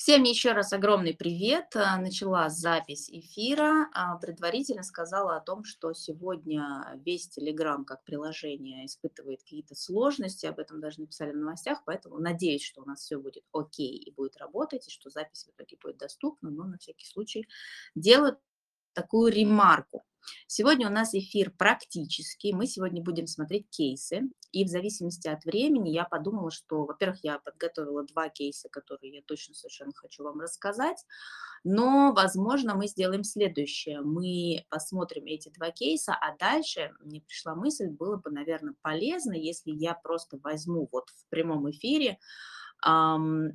Всем еще раз огромный привет. Начала запись эфира. Предварительно сказала о том, что сегодня весь Telegram как приложение испытывает какие-то сложности. Об этом даже написали в новостях, поэтому надеюсь, что у нас все будет окей и будет работать, и что запись в итоге будет доступна, но на всякий случай делаю такую ремарку. Сегодня у нас эфир практический. Мы сегодня будем смотреть кейсы. И в зависимости от времени я подумала, что, во-первых, я подготовила 2 кейса, которые я точно совершенно хочу вам рассказать. Но, возможно, мы сделаем следующее. Мы посмотрим эти 2 кейса, а дальше мне пришла мысль, было бы, наверное, полезно, если я просто возьму вот в прямом эфире, ам,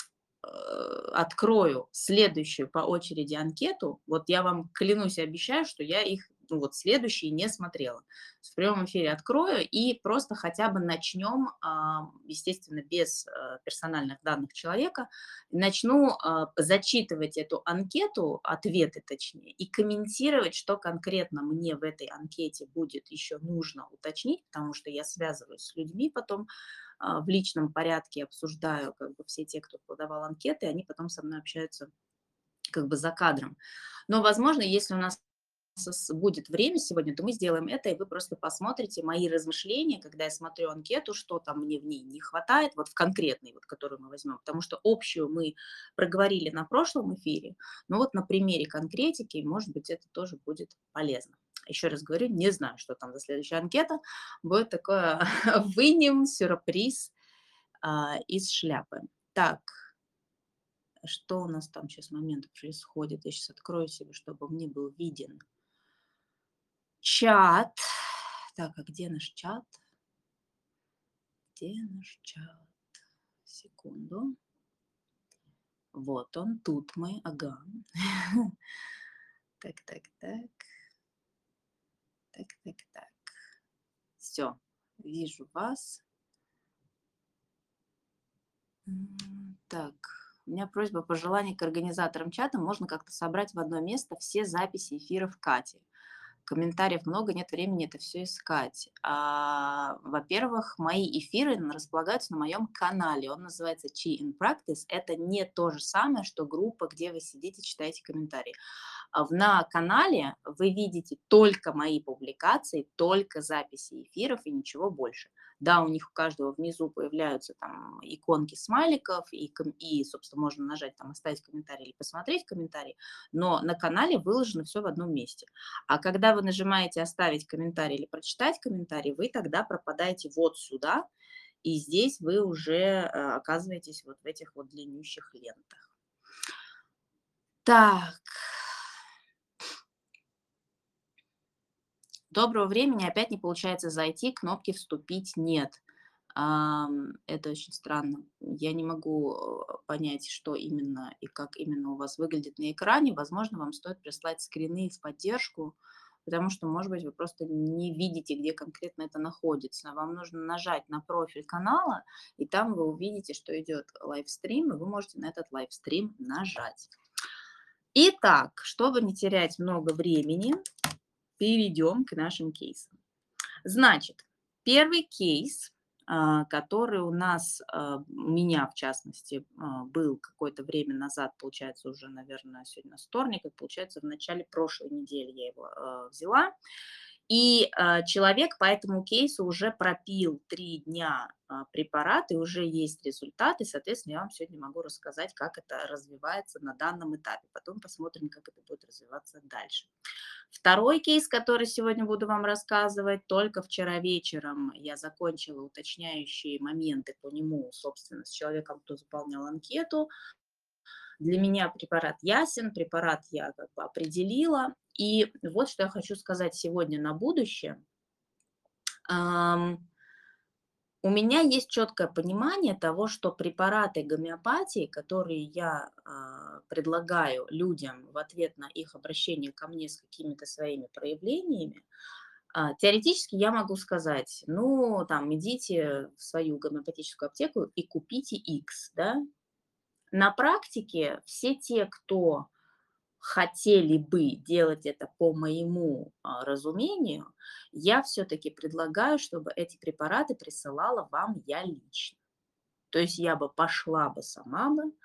открою следующую по очереди анкету. Вот я вам клянусь и обещаю, что я их, ну, вот следующие не смотрела. В прямом эфире открою и просто хотя бы начнем, естественно, без персональных данных человека, начну зачитывать эту анкету, ответы точнее, и комментировать, что конкретно мне в этой анкете будет еще нужно уточнить, потому что я связываюсь с людьми потом, в личном порядке обсуждаю, как бы все те, кто подавал анкеты, они потом со мной общаются как бы за кадром. Но, возможно, если у нас будет время сегодня, то мы сделаем это, и вы просто посмотрите мои размышления, когда я смотрю анкету, что там мне в ней не хватает, вот в конкретной, вот, которую мы возьмем, потому что общую мы проговорили на прошлом эфире, но вот на примере конкретики, может быть, это тоже будет полезно. Еще раз говорю, не знаю, что там за следующая анкета. Будет такое вынем сюрприз из шляпы. Так, что у нас там сейчас момент происходит? Я сейчас открою себе, чтобы мне был виден чат. Так, а где наш чат? Где наш чат? Секунду. Вот он, тут мы, ага. Так, так, так. Так, так, так. Все, вижу вас. Так, у меня просьба, пожелание к организаторам чата. Можно как-то собрать в одно место все записи эфиров Кати. Комментариев много, нет времени это все искать. Во-первых, мои эфиры располагаются на моем канале. Он называется Chi in Practice. Это не то же самое, что группа, где вы сидите, читаете комментарии. На канале вы видите только мои публикации, только записи эфиров и ничего больше. Да, у них у каждого внизу появляются там иконки смайликов, и, собственно, можно нажать там «Оставить комментарий» или «Посмотреть комментарий», но на канале выложено все в одном месте. А когда вы нажимаете «Оставить комментарий» или «Прочитать комментарий», вы тогда пропадаете вот сюда, и здесь вы уже оказываетесь вот в этих вот длиннющих лентах. Так, доброго времени, опять не получается зайти, кнопки «Вступить» нет. Это очень странно. Я не могу понять, что именно и как именно у вас выглядит на экране. Возможно, вам стоит прислать скрины в поддержку, потому что, может быть, вы просто не видите, где конкретно это находится. Вам нужно нажать на профиль канала, и там вы увидите, что идет лайвстрим, и вы можете на этот лайвстрим нажать. Итак, чтобы не терять много времени, перейдем к нашим кейсам. Значит, первый кейс, который у нас, у меня в частности, был какое-то время назад, получается, уже, наверное, сегодня вторник, и получается, в начале прошлой недели я его взяла. И человек по этому кейсу уже пропил 3 дня препарат, и уже есть результаты. Соответственно, я вам сегодня могу рассказать, как это развивается на данном этапе. Потом посмотрим, как это будет развиваться дальше. Второй кейс, который сегодня буду вам рассказывать, только вчера вечером я закончила уточняющие моменты по нему, собственно, с человеком, кто заполнял анкету. Для меня препарат ясен, препарат я как бы определила. И вот что я хочу сказать сегодня на будущее. У меня есть четкое понимание того, что препараты гомеопатии, которые я предлагаю людям в ответ на их обращение ко мне с какими-то своими проявлениями, теоретически я могу сказать, ну, там, идите в свою гомеопатическую аптеку и купите X, да. На практике все те, кто хотели бы делать это по моему разумению, я все-таки предлагаю, чтобы эти препараты присылала вам я лично. То есть я бы пошла бы сама бы,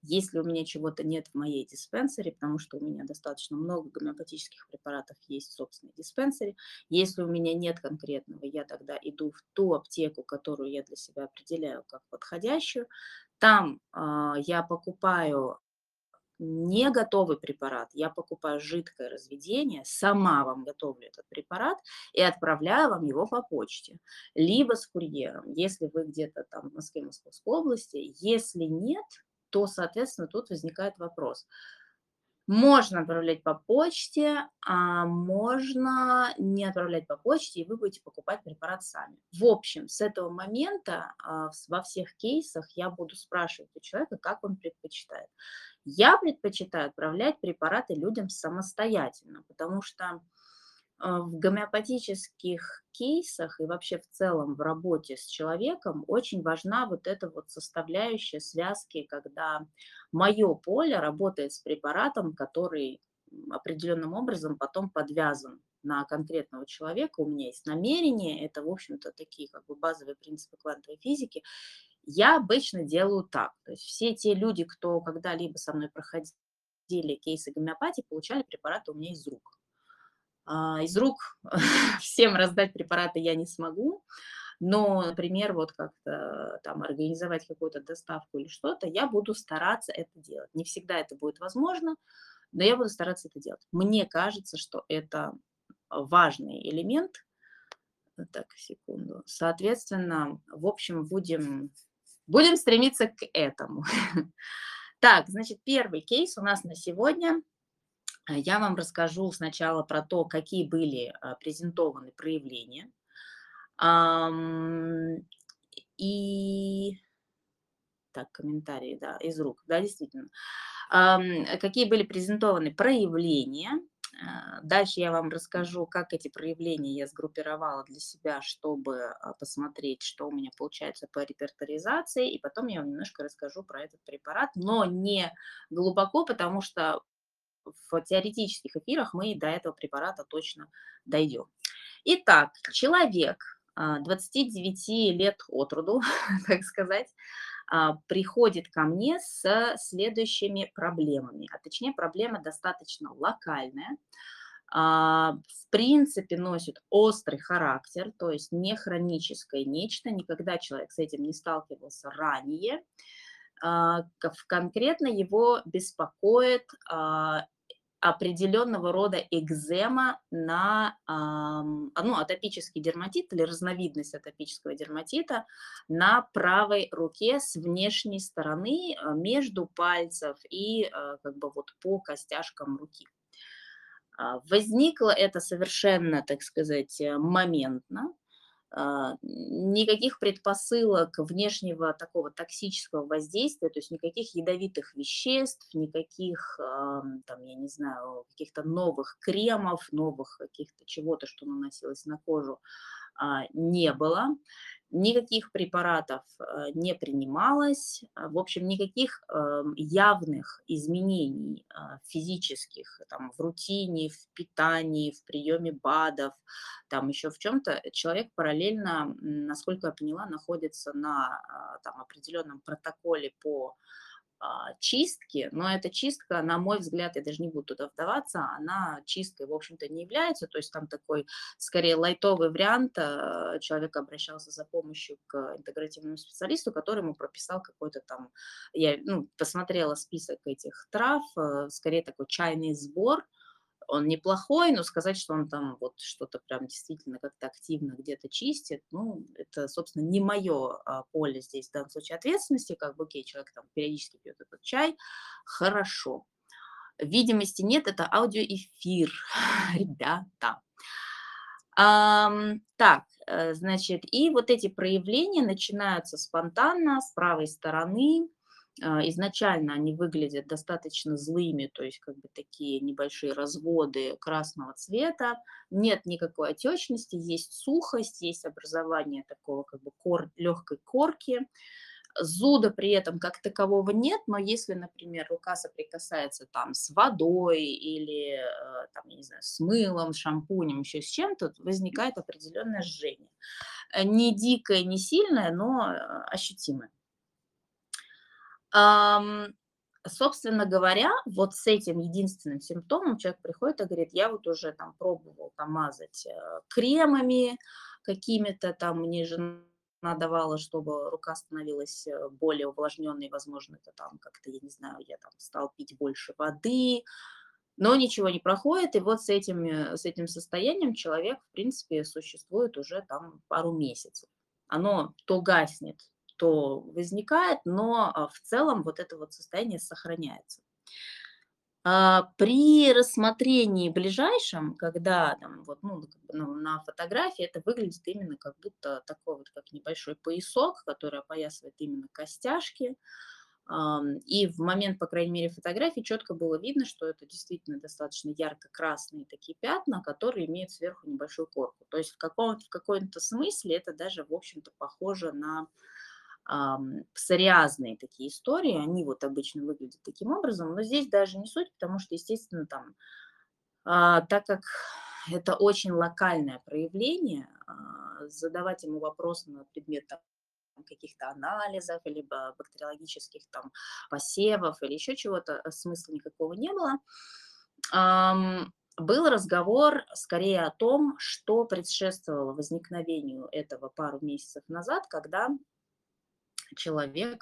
Если у меня чего-то нет в моей диспенсере, потому что у меня достаточно много гомеопатических препаратов есть в собственной диспенсере, если у меня нет конкретного, я тогда иду в ту аптеку, которую я для себя определяю как подходящую. Там я покупаю не готовый препарат, я покупаю жидкое разведение, сама вам готовлю этот препарат и отправляю вам его по почте, либо с курьером, если вы где-то там в Москве, Московской области. Если нет, то, соответственно, тут возникает вопрос. Можно отправлять по почте, а можно не отправлять по почте, и вы будете покупать препарат сами. В общем, с этого момента во всех кейсах я буду спрашивать у человека, как он предпочитает. Я предпочитаю отправлять препараты людям самостоятельно, потому что в гомеопатических кейсах и вообще в целом в работе с человеком очень важна вот эта вот составляющая связки, когда мое поле работает с препаратом, который определенным образом потом подвязан на конкретного человека. У меня есть намерение, это, в общем-то, такие как бы базовые принципы квантовой физики. Я обычно делаю так. То есть все те люди, кто когда-либо со мной проходили кейсы гомеопатии, получали препараты у меня из рук. Из рук всем раздать препараты я не смогу, но, например, вот как-то там организовать какую-то доставку или что-то, я буду стараться это делать. Не всегда это будет возможно, но я буду стараться это делать. Мне кажется, что это важный элемент. Так, секунду. Соответственно, в общем, будем стремиться к этому. Так, значит, первый кейс у нас на сегодня. Я вам расскажу сначала про то, какие были презентованы проявления. Ам, И так, комментарии, да, из рук, да, действительно. Какие были презентованы проявления. Дальше я вам расскажу, как эти проявления я сгруппировала для себя, чтобы посмотреть, что у меня получается по репертуаризации. И потом я вам немножко расскажу про этот препарат, но не глубоко, потому что в теоретических эфирах мы до этого препарата точно дойдем. Итак, человек 29 лет от роду, так сказать, приходит ко мне с следующими проблемами. А точнее, проблема достаточно локальная. В принципе, носит острый характер, то есть не хроническое нечто. Никогда человек с этим не сталкивался ранее. Конкретно его беспокоит определенного рода экзема атопический дерматит или разновидность атопического дерматита на правой руке с внешней стороны между пальцев и как бы вот по костяшкам руки. Возникло это совершенно, так сказать, моментно. Никаких предпосылок внешнего такого токсического воздействия, то есть никаких ядовитых веществ, никаких, там, я не знаю, каких-то новых кремов, новых каких-то чего-то, что наносилось на кожу, не было. Никаких препаратов не принималось. В общем, никаких явных изменений физических там, в рутине, в питании, в приеме БАДов, там еще в чем-то. Человек параллельно, насколько я поняла, находится на там, определенном протоколе по чистки, но эта чистка, на мой взгляд, я даже не буду туда вдаваться, она чисткой, в общем-то, не является, то есть там такой, скорее, лайтовый вариант, человек обращался за помощью к интегративному специалисту, который ему прописал какой-то там, я посмотрела список этих трав, скорее такой чайный сбор, он неплохой, но сказать, что он там вот что-то прям действительно как-то активно где-то чистит, это, собственно, не мое поле здесь в данном случае ответственности, как бы, окей, человек там периодически пьет этот чай, хорошо. Видимости нет, это аудиоэфир, ребята. Так, значит, и вот эти проявления начинаются спонтанно, с правой стороны. Изначально они выглядят достаточно злыми, то есть как бы такие небольшие разводы красного цвета. Нет никакой отечности, есть сухость, есть образование такого как бы легкой корки. Зуда при этом как такового нет, но если, например, рука соприкасается там с водой или, там, я не знаю, с мылом, с шампунем, еще с чем-то, возникает определенное жжение. Не дикое, не сильное, но ощутимое. Собственно говоря, вот с этим единственным симптомом человек приходит и говорит: "Я вот уже там пробовал там мазать, кремами какими-то там, мне жена давала, чтобы рука становилась, более увлажненной, возможно, это там как-то, я не знаю, я там стал пить больше воды", но ничего не проходит. И вот с этим состоянием человек, в принципе, существует уже там пару месяцев. Оно то гаснет, то возникает, но в целом вот это вот состояние сохраняется. При рассмотрении ближайшем, когда там вот, ну, как бы, ну, на фотографии это выглядит именно как будто такой вот, как небольшой поясок, который опоясывает именно костяшки. И в момент, по крайней мере, фотографии четко было видно, что это действительно достаточно ярко-красные такие пятна, которые имеют сверху небольшую корку. То есть в каком-то смысле это даже, в общем-то, похоже на псориазные такие истории, они вот обычно выглядят таким образом, но здесь даже не суть, потому что, естественно, там, так как это очень локальное проявление, задавать ему вопросы на предмет там каких-то анализов, либо бактериологических там посевов или еще чего-то, смысла никакого не было. Был разговор скорее о том, что предшествовало возникновению этого пару месяцев назад, когда человек,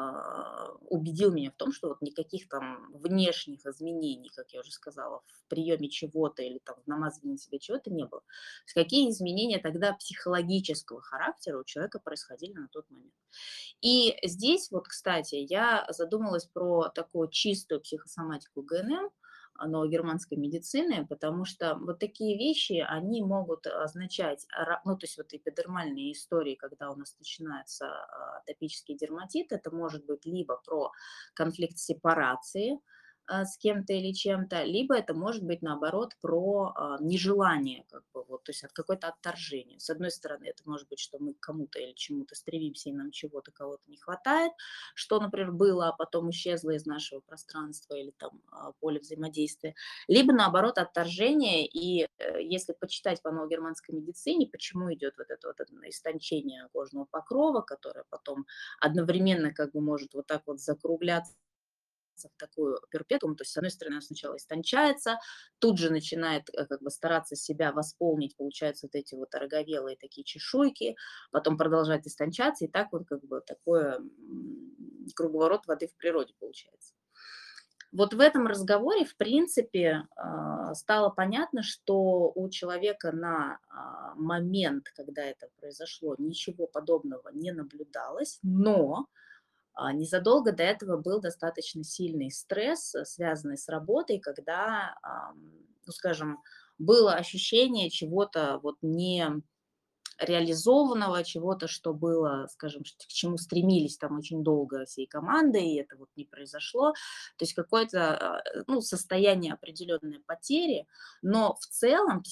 убедил меня в том, что вот никаких там внешних изменений, как я уже сказала, в приеме чего-то или там в намазывании себе чего-то не было. То есть какие изменения тогда психологического характера у человека происходили на тот момент. И здесь вот, кстати, я задумалась про такую чистую психосоматику ГНМ, новогерманской медицины, потому что вот такие вещи, они могут означать, ну, то есть вот эпидермальные истории, когда у нас начинается атопический дерматит, это может быть либо про конфликт сепарации с кем-то или чем-то, либо это может быть, наоборот, про нежелание, как бы, вот, то есть от какое-то отторжение. С одной стороны, это может быть, что мы к кому-то или чему-то стремимся, и нам чего-то, кого-то не хватает, что, например, было, а потом исчезло из нашего пространства или там поля взаимодействия, либо, наоборот, отторжение. И если почитать по новогерманской медицине, почему идет вот это вот истончение кожного покрова, которое потом одновременно как бы может вот так вот закругляться в такую перпетум, то есть, с одной стороны, она сначала истончается, тут же начинает как бы стараться себя восполнить, получаются вот эти вот ороговелые такие чешуйки, потом продолжает истончаться, и так вот как бы такое круговорот воды в природе получается. Вот в этом разговоре, в принципе, стало понятно, что у человека на момент, когда это произошло, ничего подобного не наблюдалось, но незадолго до этого был достаточно сильный стресс, связанный с работой, когда, ну, скажем, было ощущение чего-то вот не реализованного, чего-то, что было, скажем, к чему стремились там очень долго всей командой, и это вот не произошло. То есть какое-то, ну, состояние определенной потери, но в целом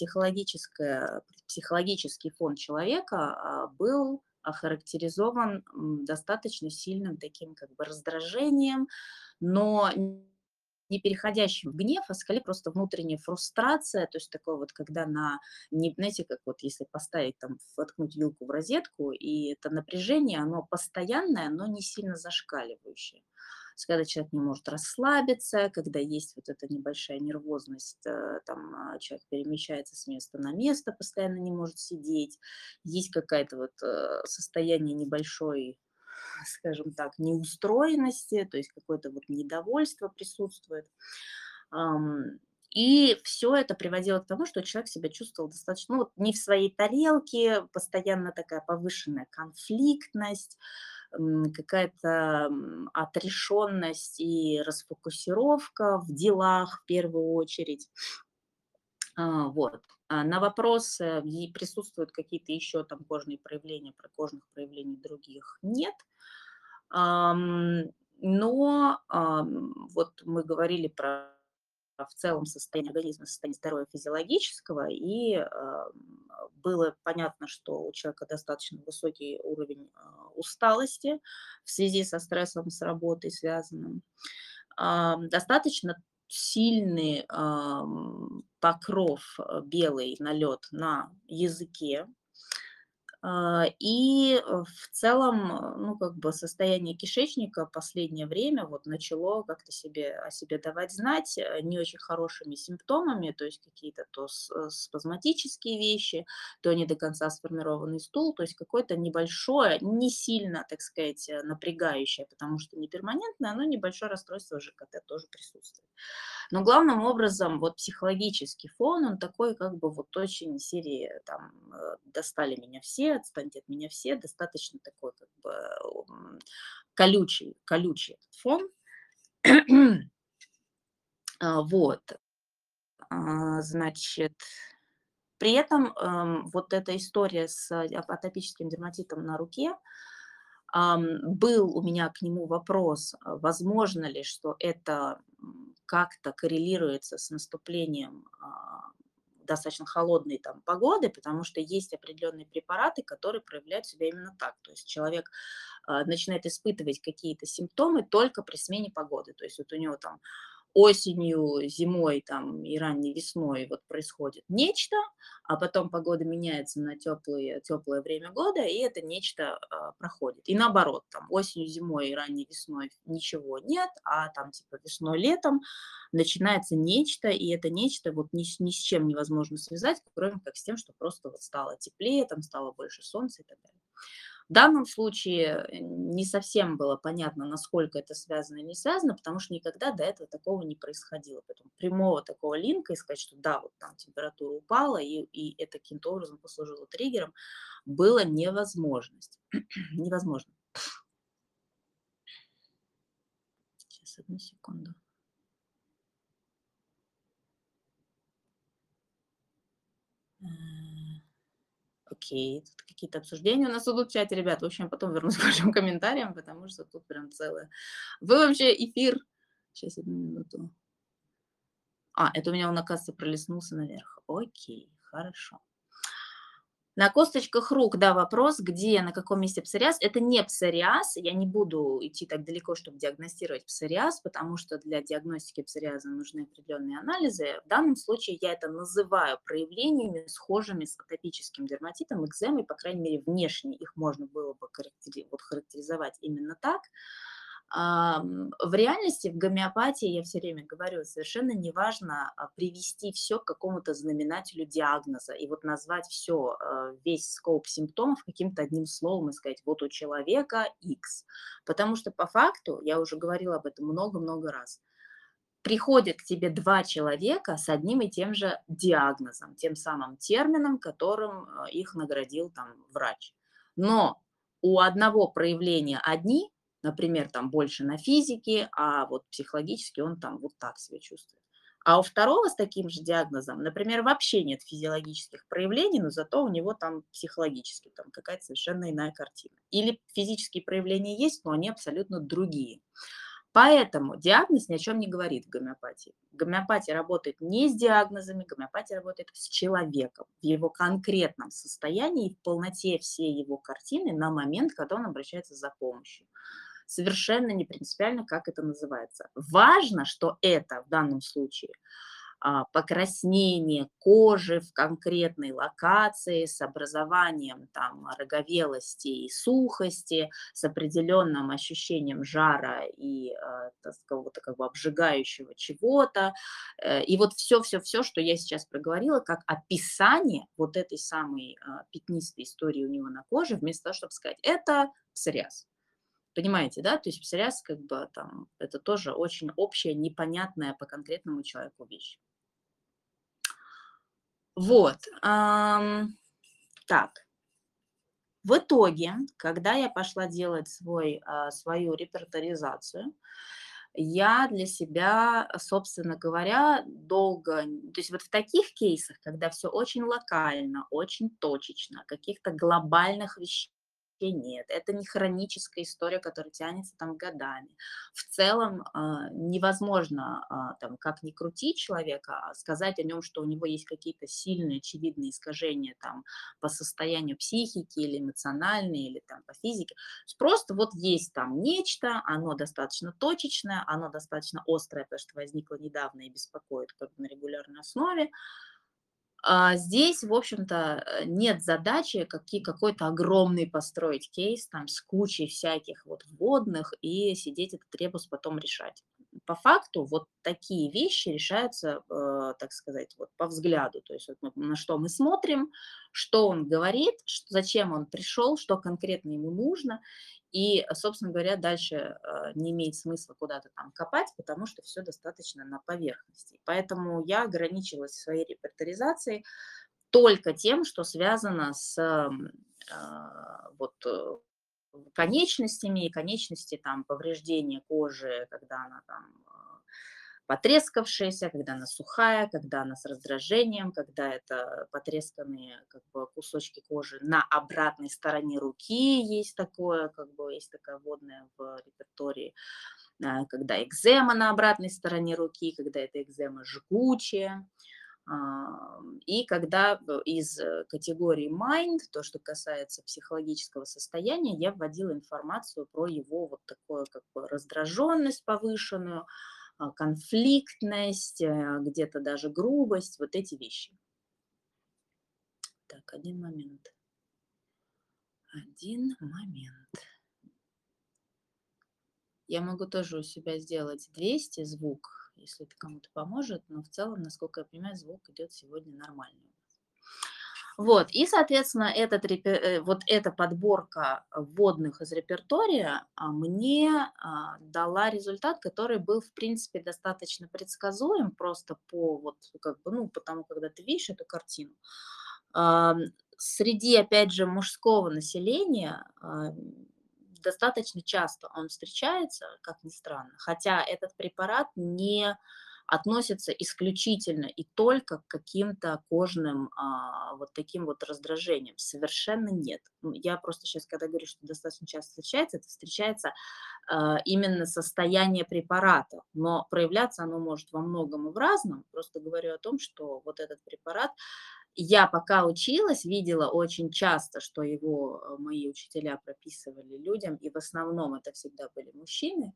психологический фон человека был охарактеризован достаточно сильным таким как бы раздражением, но не переходящим в гнев, а скорее просто внутренняя фрустрация, то есть такое вот, когда не, знаете, как вот если поставить там, воткнуть вилку в розетку, и это напряжение, оно постоянное, но не сильно зашкаливающее. То есть когда человек не может расслабиться, когда есть вот эта небольшая нервозность, там человек перемещается с места на место, постоянно не может сидеть, есть какое-то вот состояние небольшой, скажем так, неустроенности, то есть какое-то вот недовольство присутствует. И все это приводило к тому, что человек себя чувствовал достаточно, ну, вот не в своей тарелке, постоянно такая повышенная конфликтность, какая-то отрешенность и расфокусировка в делах в первую очередь. Вот. На вопрос, присутствуют какие-то еще там кожные проявления, про кожных проявлений других нет. Ам, но, вот мы говорили про в целом состояние организма, состояние здоровья физиологического, и было понятно, что у человека достаточно высокий уровень усталости в связи со стрессом с работой связанным. Достаточно сильный покров белый налет на языке, В целом, ну, как бы состояние кишечника последнее время вот начало как-то о себе давать знать не очень хорошими симптомами, то есть какие-то спазматические вещи, то не до конца сформированный стул, то есть какое-то небольшое, не сильно, так сказать, напрягающее, потому что не перманентное, но небольшое расстройство ЖКТ тоже присутствует. Но главным образом вот психологический фон, он такой как бы вот очень из серии там достали меня все, отстаньте от меня все, достаточно такой как бы колючий этот фон. Вот, значит, при этом вот эта история с атопическим дерматитом на руке, был у меня к нему вопрос, возможно ли, что это как-то коррелируется с наступлением достаточно холодной там погоды, потому что есть определенные препараты, которые проявляют себя именно так. То есть человек начинает испытывать какие-то симптомы только при смене погоды. То есть вот у него там осенью, зимой там и ранней весной вот происходит нечто, а потом погода меняется на теплое время года, и это нечто проходит. И наоборот, там осенью, зимой и ранней весной ничего нет, а там типа весной, летом начинается нечто, и это нечто вот ни с чем невозможно связать, кроме как с тем, что просто вот стало теплее, там стало больше солнца и так далее. В данном случае не совсем было понятно, насколько это связано или не связано, потому что никогда до этого такого не происходило. Поэтому прямого такого линка и сказать, что да, вот там температура упала, и это каким-то образом послужило триггером, было невозможность. Невозможно. Сейчас, одну секунду. Окей, тут какие-то обсуждения у нас идут в чате, ребят. В общем, я потом вернусь к вашим комментариям, потому что тут прям целое. Вы вообще эфир... Сейчас, одну минуту. Это у меня он, оказывается, пролистнулся наверх. Окей, хорошо. На косточках рук, да, вопрос, где, на каком месте псориаз. Это не псориаз, я не буду идти так далеко, чтобы диагностировать псориаз, потому что для диагностики псориаза нужны определенные анализы. В данном случае я это называю проявлениями, схожими с атопическим дерматитом, экземой, по крайней мере, внешне их можно было бы характеризовать именно так. В реальности, в гомеопатии, я все время говорю, совершенно неважно привести все к какому-то знаменателю диагноза и вот назвать все, весь скоп симптомов каким-то одним словом и сказать, вот у человека X. Потому что по факту, я уже говорила об этом много-много раз, приходят к тебе два человека с одним и тем же диагнозом, тем самым термином, которым их наградил там врач. Но у одного проявления одни, например, там больше на физике, а вот психологически он там вот так себя чувствует. А у второго с таким же диагнозом, например, вообще нет физиологических проявлений, но зато у него там психологически там какая-то совершенно иная картина. Или физические проявления есть, но они абсолютно другие. Поэтому диагноз ни о чем не говорит в гомеопатии. Гомеопатия работает не с диагнозами, гомеопатия работает с человеком в его конкретном состоянии и в полноте всей его картины на момент, когда он обращается за помощью. Совершенно не принципиально, как это называется. Важно, что это в данном случае покраснение кожи в конкретной локации с образованием там роговелости и сухости, с определенным ощущением жара и какого-то как бы обжигающего чего-то. И вот все, что я сейчас проговорила, как описание вот этой самой пятнистой истории у него на коже, вместо того, чтобы сказать, это псориаз. Понимаете, да? То есть псориаз как бы там, это тоже очень общая, непонятная по конкретному человеку вещь. Вот. Так. В итоге, когда я пошла делать свою репертуаризацию, я для себя, собственно говоря, долго, то есть вот в таких кейсах, когда все очень локально, очень точечно, каких-то глобальных вещей нет, это не хроническая история, которая тянется там годами. В целом невозможно, там, как ни крути человека, сказать о нем, что у него есть какие-то сильные, очевидные искажения там по состоянию психики или эмоциональные, или там по физике. Просто вот есть там нечто, оно достаточно точечное, оно достаточно острое, потому что возникло недавно и беспокоит как бы на регулярной основе. Здесь, в общем-то, нет задачи какой-то огромный построить кейс там с кучей всяких вот вводных и сидеть этот ребус потом решать. По факту вот такие вещи решаются, так сказать, вот по взгляду. То есть вот на что мы смотрим, что он говорит, зачем он пришел, что конкретно ему нужно. И, собственно говоря, дальше не имеет смысла куда-то там копать, потому что все достаточно на поверхности. Поэтому я ограничилась в своей репертуаризации только тем, что связано с вот конечностями, и конечности там повреждения кожи, когда она там потрескавшаяся, когда она сухая, когда она с раздражением, когда это потресканные как бы кусочки кожи на обратной стороне руки, есть такое, как бы есть такая водная в репертуаре, когда экзема на обратной стороне руки, когда эта экзема жгучая, и когда из категории mind, то, что касается психологического состояния, я вводила информацию про его вот такое как бы раздраженность повышенную, конфликтность, где-то даже грубость, вот эти вещи. Так, один момент. Один момент. Я могу тоже у себя сделать 200 звук, если это кому-то поможет, но в целом, насколько я понимаю, звук идет сегодня нормальный. Вот, и, соответственно, вот эта подборка вводных из репертуария мне дала результат, который был, в принципе, достаточно предсказуем, просто по вот, как бы, ну, потому когда ты видишь эту картину. Ам, Среди, опять же, мужского населения достаточно часто он встречается, как ни странно, хотя этот препарат не относится исключительно и только к каким-то кожным вот таким вот раздражениям. Совершенно нет. Я просто сейчас, когда говорю, что достаточно часто встречается, это встречается именно состояние препарата, но проявляться оно может во многом и в разном. Просто говорю о том, что вот этот препарат я пока училась, видела очень часто, что его мои учителя прописывали людям, и в основном это всегда были мужчины.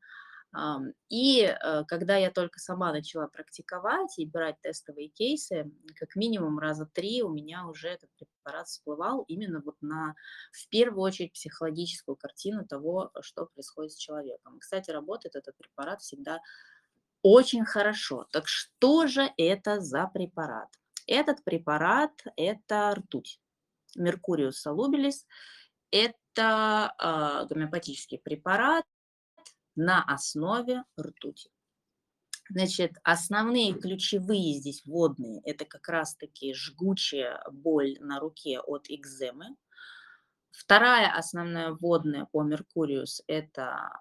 Когда я только сама начала практиковать и брать тестовые кейсы, как минимум раза 3 у меня уже этот препарат всплывал именно вот в первую очередь, психологическую картину того, что происходит с человеком. Кстати, работает этот препарат всегда очень хорошо. Так что же это за препарат? Этот препарат – это ртуть. Mercurius solubilis – это гомеопатический препарат на основе ртути. Значит, основные ключевые здесь вводные – это как раз-таки жгучая боль на руке от экземы. Вторая основная вводная по Меркуриус – это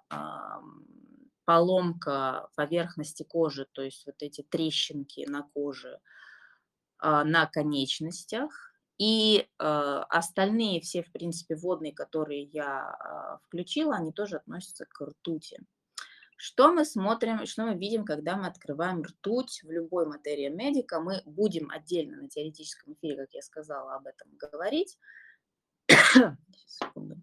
поломка поверхности кожи, то есть вот эти трещинки на коже, на конечностях. И остальные все, в принципе, вводные, которые я включила, они тоже относятся к ртути. Что мы смотрим, что мы видим, когда мы открываем ртуть в любой материи медика? Мы будем отдельно на теоретическом эфире, как я сказала, об этом говорить. Секунду.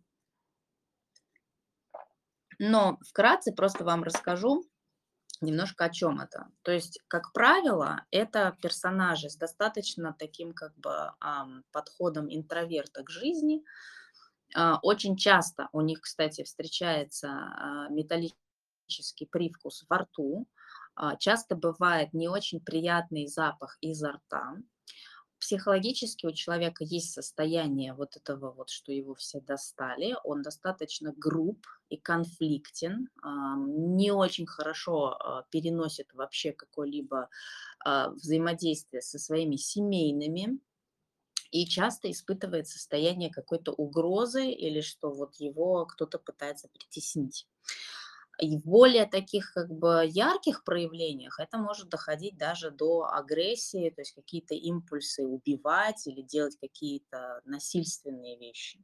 Но вкратце просто вам расскажу немножко о чем это. То есть, как правило, это персонажи с достаточно таким как бы подходом интроверта к жизни. Очень часто у них, кстати, встречается металлический привкус во рту. Часто бывает не очень приятный запах изо рта. Психологически у человека есть состояние вот этого вот, что его все достали. Он достаточно груб и конфликтен, не очень хорошо переносит вообще какое-либо взаимодействие со своими семейными и часто испытывает состояние какой-то угрозы или что вот его кто-то пытается притеснить. И в более таких как бы ярких проявлениях это может доходить даже до агрессии, то есть какие-то импульсы убивать или делать какие-то насильственные вещи.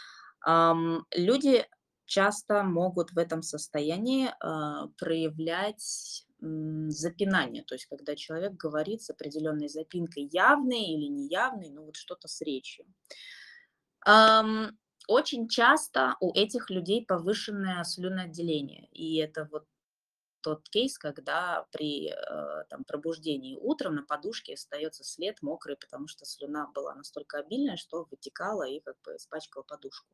Люди часто могут в этом состоянии проявлять запинание, то есть когда человек говорит с определенной запинкой, явной или неявной, ну вот что-то с речью. Очень часто у этих людей повышенное слюноотделение, и это вот тот кейс, когда при там, пробуждении утром на подушке остается след мокрый, потому что слюна была настолько обильная, что вытекала и как бы испачкала подушку.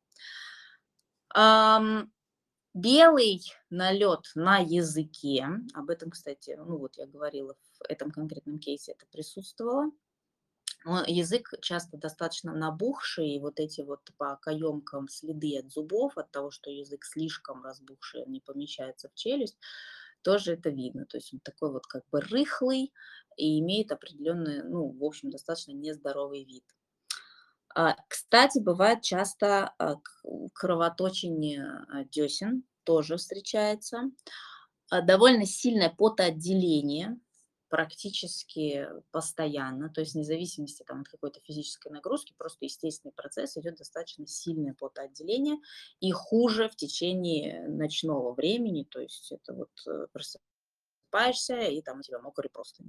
Белый налет на языке, об этом, кстати, ну вот я говорила, в этом конкретном кейсе это присутствовало. Язык часто достаточно набухший, и вот эти вот по каемкам следы от зубов, от того, что язык слишком разбухший, он не помещается в челюсть, тоже это видно. То есть он такой вот как бы рыхлый и имеет определенный, ну, в общем, достаточно нездоровый вид. Кстати, бывает часто кровоточение десен, тоже встречается. Довольно сильное потоотделение, практически постоянно, то есть вне зависимости там, от какой-то физической нагрузки, просто естественный процесс, идет достаточно сильное потоотделение, и хуже в течение ночного времени, то есть это вот просыпаешься, и там у тебя мокрые простыни.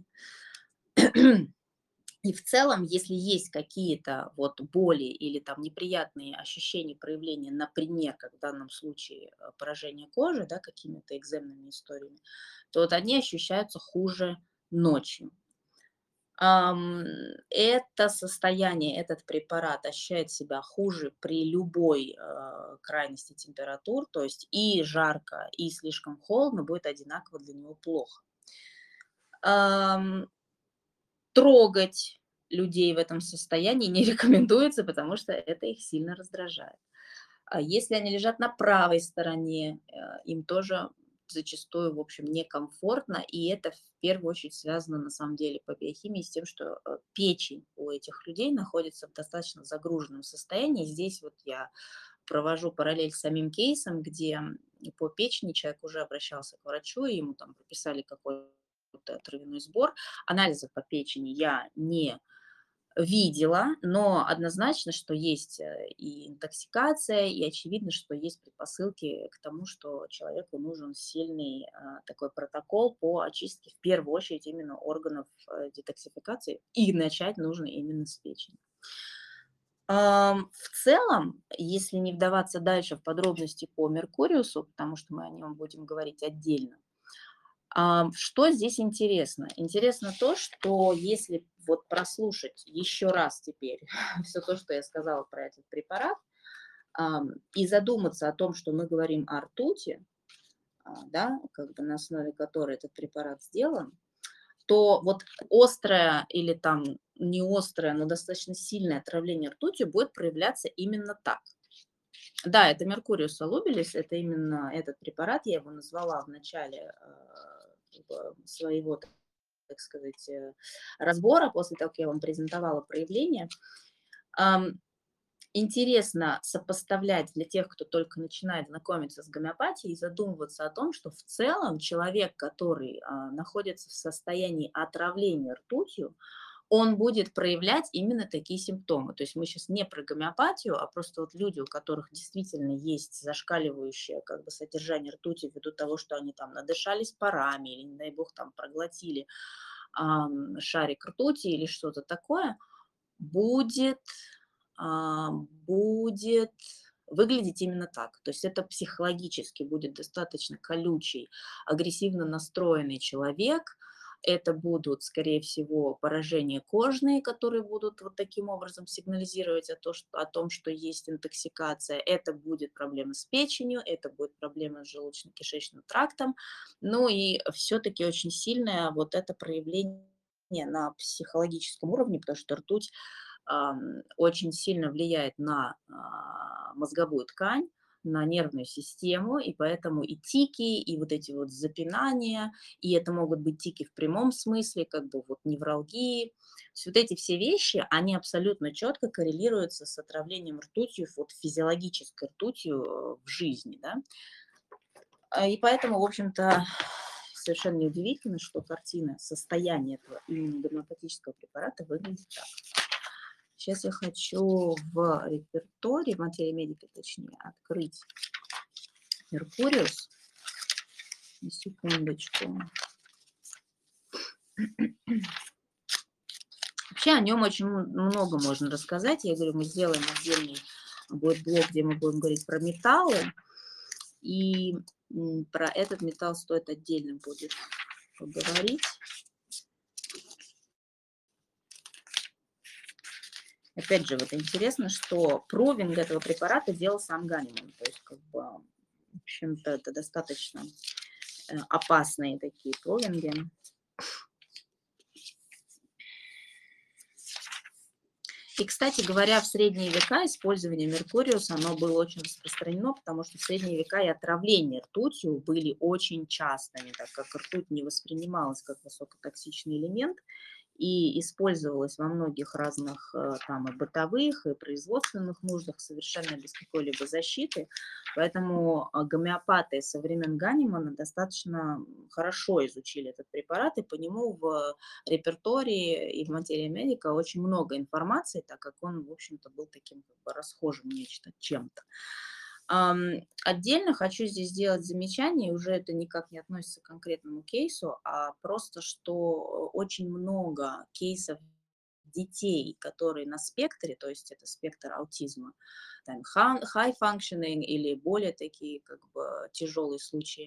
И в целом, если есть какие-то вот боли или там неприятные ощущения, проявления, например, как в данном случае поражение кожи, да, какими-то экземными историями, то вот они ощущаются хуже ночью. Это состояние, этот препарат ощущает себя хуже при любой крайности температур, то есть и жарко, и слишком холодно будет одинаково для него плохо. Трогать людей в этом состоянии не рекомендуется, потому что это их сильно раздражает. А если они лежат на правой стороне, им тоже зачастую, в общем, некомфортно, и это в первую очередь связано на самом деле по биохимии с тем, что печень у этих людей находится в достаточно загруженном состоянии. Здесь вот я провожу параллель с самим кейсом, где по печени человек уже обращался к врачу, и ему там прописали какой-то травяной сбор. Анализов по печени я не видела, но однозначно, что есть и интоксикация, и очевидно, что есть предпосылки к тому, что человеку нужен сильный такой протокол по очистке, в первую очередь, именно органов детоксификации, и начать нужно именно с печени. В целом, если не вдаваться дальше в подробности по Меркуриусу, потому что мы о нем будем говорить отдельно, что здесь интересно? Интересно то, что если вот прослушать еще раз теперь все то, что я сказала про этот препарат, и задуматься о том, что мы говорим о ртути, да, как бы на основе которой этот препарат сделан, то вот острое или там не острое, но достаточно сильное отравление ртутью будет проявляться именно так. Да, это Mercurius solubilis, это именно этот препарат, я его назвала в начале своего, так сказать, разбора, после того, как я вам презентовала проявление. Интересно сопоставлять для тех, кто только начинает знакомиться с гомеопатией, и задумываться о том, что в целом человек, который находится в состоянии отравления ртутью, он будет проявлять именно такие симптомы. То есть мы сейчас не про гомеопатию, а просто вот люди, у которых действительно есть зашкаливающее как бы содержание ртути ввиду того, что они там надышались парами или, не дай бог, там проглотили шарик ртути или что-то такое, будет выглядеть именно так. То есть это психологически будет достаточно колючий, агрессивно настроенный человек. Это будут, скорее всего, поражения кожные, которые будут вот таким образом сигнализировать о том, что есть интоксикация. Это будет проблема с печенью, это будет проблема с желудочно-кишечным трактом. Ну и все-таки очень сильное вот это проявление на психологическом уровне, потому что ртуть очень сильно влияет на мозговую ткань, на нервную систему, и поэтому и тики, и вот эти вот запинания, и это могут быть тики в прямом смысле, как бы вот невралгии. То есть вот эти все вещи, они абсолютно четко коррелируются с отравлением ртутью, вот физиологической ртутью в жизни, да. И поэтому, в общем-то, совершенно неудивительно, что картина состояния этого именно гомеопатического препарата выглядит так. Сейчас я хочу в репертуаре, в материи медика, точнее, открыть Меркуриус. Секундочку. Вообще о нем очень много можно рассказать. Я говорю, мы сделаем отдельный будет блок, где мы будем говорить про металлы. И про этот металл стоит отдельно будет поговорить. Опять же, вот интересно, что провинг этого препарата делал сам Ганиман. То есть, как бы, в общем-то, это достаточно опасные такие провинги. И, кстати говоря, в средние века использование меркуриуса, оно было очень распространено, потому что в средние века и отравления ртутью были очень частыми, так как ртуть не воспринималась как высокотоксичный элемент и использовалась во многих разных там и бытовых, и производственных нуждах совершенно без какой-либо защиты. Поэтому гомеопаты со времен Ганимана достаточно хорошо изучили этот препарат, и по нему в репертуаре и в материи медика очень много информации, так как он, в общем-то, был таким как бы расхожим нечто чем-то. Отдельно хочу здесь сделать замечание, и уже это никак не относится к конкретному кейсу, а просто, что очень много кейсов детей, которые на спектре, то есть это спектр аутизма, там high functioning или более такие как бы тяжелые случаи,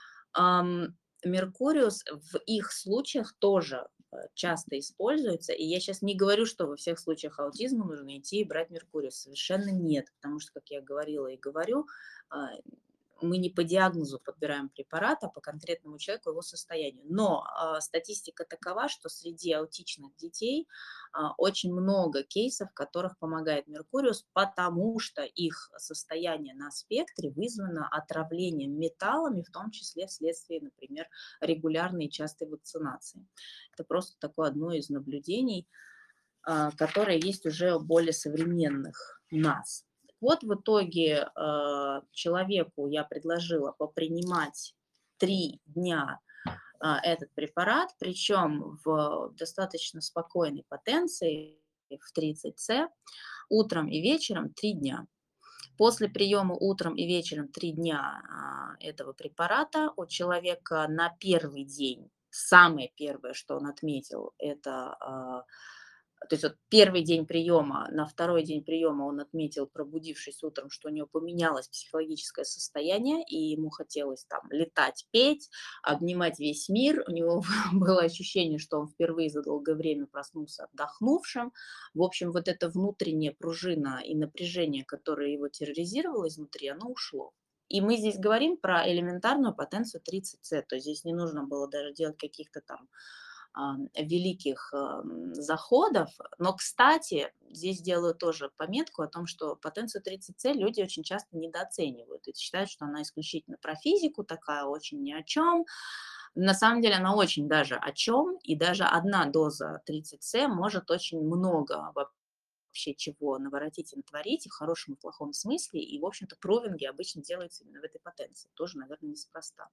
Меркуриус в их случаях тоже часто используется. И я сейчас не говорю, что во всех случаях аутизма нужно идти и брать Меркуриус. Совершенно нет, потому что, как я говорила и говорю, а, мы не по диагнозу подбираем препарат, а по конкретному человеку, его состоянию. Но статистика такова, что среди аутичных детей очень много кейсов, в которых помогает Меркуриус, потому что их состояние на спектре вызвано отравлением металлами, в том числе вследствие, например, регулярной и частой вакцинации. Это просто такое одно из наблюдений, которое есть уже у более современных нас. Вот в итоге человеку я предложила попринимать 3 дня этот препарат, причем в достаточно спокойной потенции в 30С, утром и вечером 3 дня. После приема утром и вечером 3 дня этого препарата у человека на первый день, самое первое, что он отметил, это то есть вот первый день приема, на второй день приема он отметил, пробудившись утром, что у него поменялось психологическое состояние, и ему хотелось там летать, петь, обнимать весь мир. У него было ощущение, что он впервые за долгое время проснулся отдохнувшим. В общем, вот эта внутренняя пружина и напряжение, которое его терроризировало изнутри, оно ушло. И мы здесь говорим про элементарную потенцию 30С, то есть здесь не нужно было даже делать каких-то там великих заходов. Но, кстати, здесь делаю тоже пометку о том, что потенцию 30С люди очень часто недооценивают и считают, что она исключительно про физику, такая очень ни о чем. На самом деле она очень даже о чем, и даже одна доза 30С может очень много вообще чего наворотить и натворить, и в хорошем и плохом смысле, и, в общем-то, провинги обычно делаются именно в этой потенции, тоже, наверное, неспроста.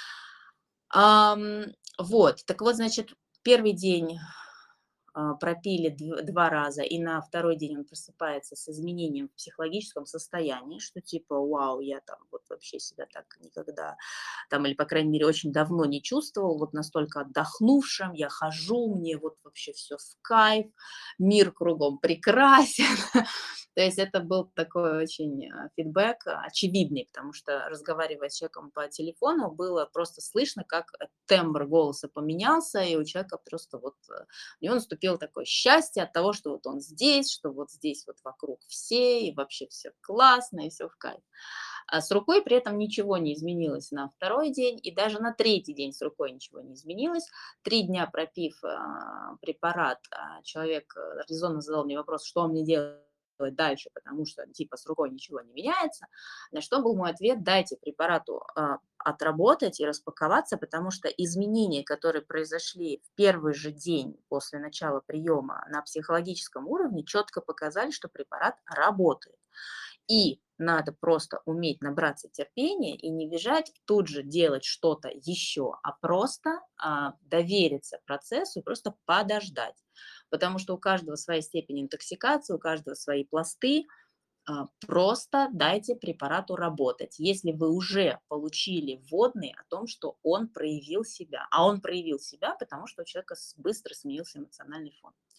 Вот, так вот, значит, первый день пропили 2 раза, и на второй день он просыпается с изменением в психологическом состоянии, что типа, вау, я там вот вообще себя так никогда, там, или, по крайней мере, очень давно не чувствовал, вот настолько отдохнувшим, я хожу, мне вот вообще все в кайф, мир кругом прекрасен. То есть это был такой очень фидбэк очевидный, потому что, разговаривая с человеком по телефону, было просто слышно, как тембр голоса поменялся, и у человека просто вот у него наступило такое счастье от того, что вот он здесь, что вот здесь вот вокруг все, и вообще все классно, и все в кайф. А с рукой при этом ничего не изменилось на второй день, и даже на третий день с рукой ничего не изменилось. 3 дня пропив препарат, человек резонно задал мне вопрос, что мне делать дальше, потому что типа с рукой ничего не меняется. На что был мой ответ: дайте препарату отработать и распаковаться, потому что изменения, которые произошли в первый же день после начала приема на психологическом уровне, четко показали, что препарат работает. И надо просто уметь набраться терпения и не бежать тут же делать что-то еще, а просто довериться процессу и просто подождать. Потому что у каждого своя степень интоксикации, у каждого свои пласты. Просто дайте препарату работать. Если вы уже получили вводные о том, что он проявил себя, а он проявил себя, потому что у человека быстро сменился эмоциональный фон.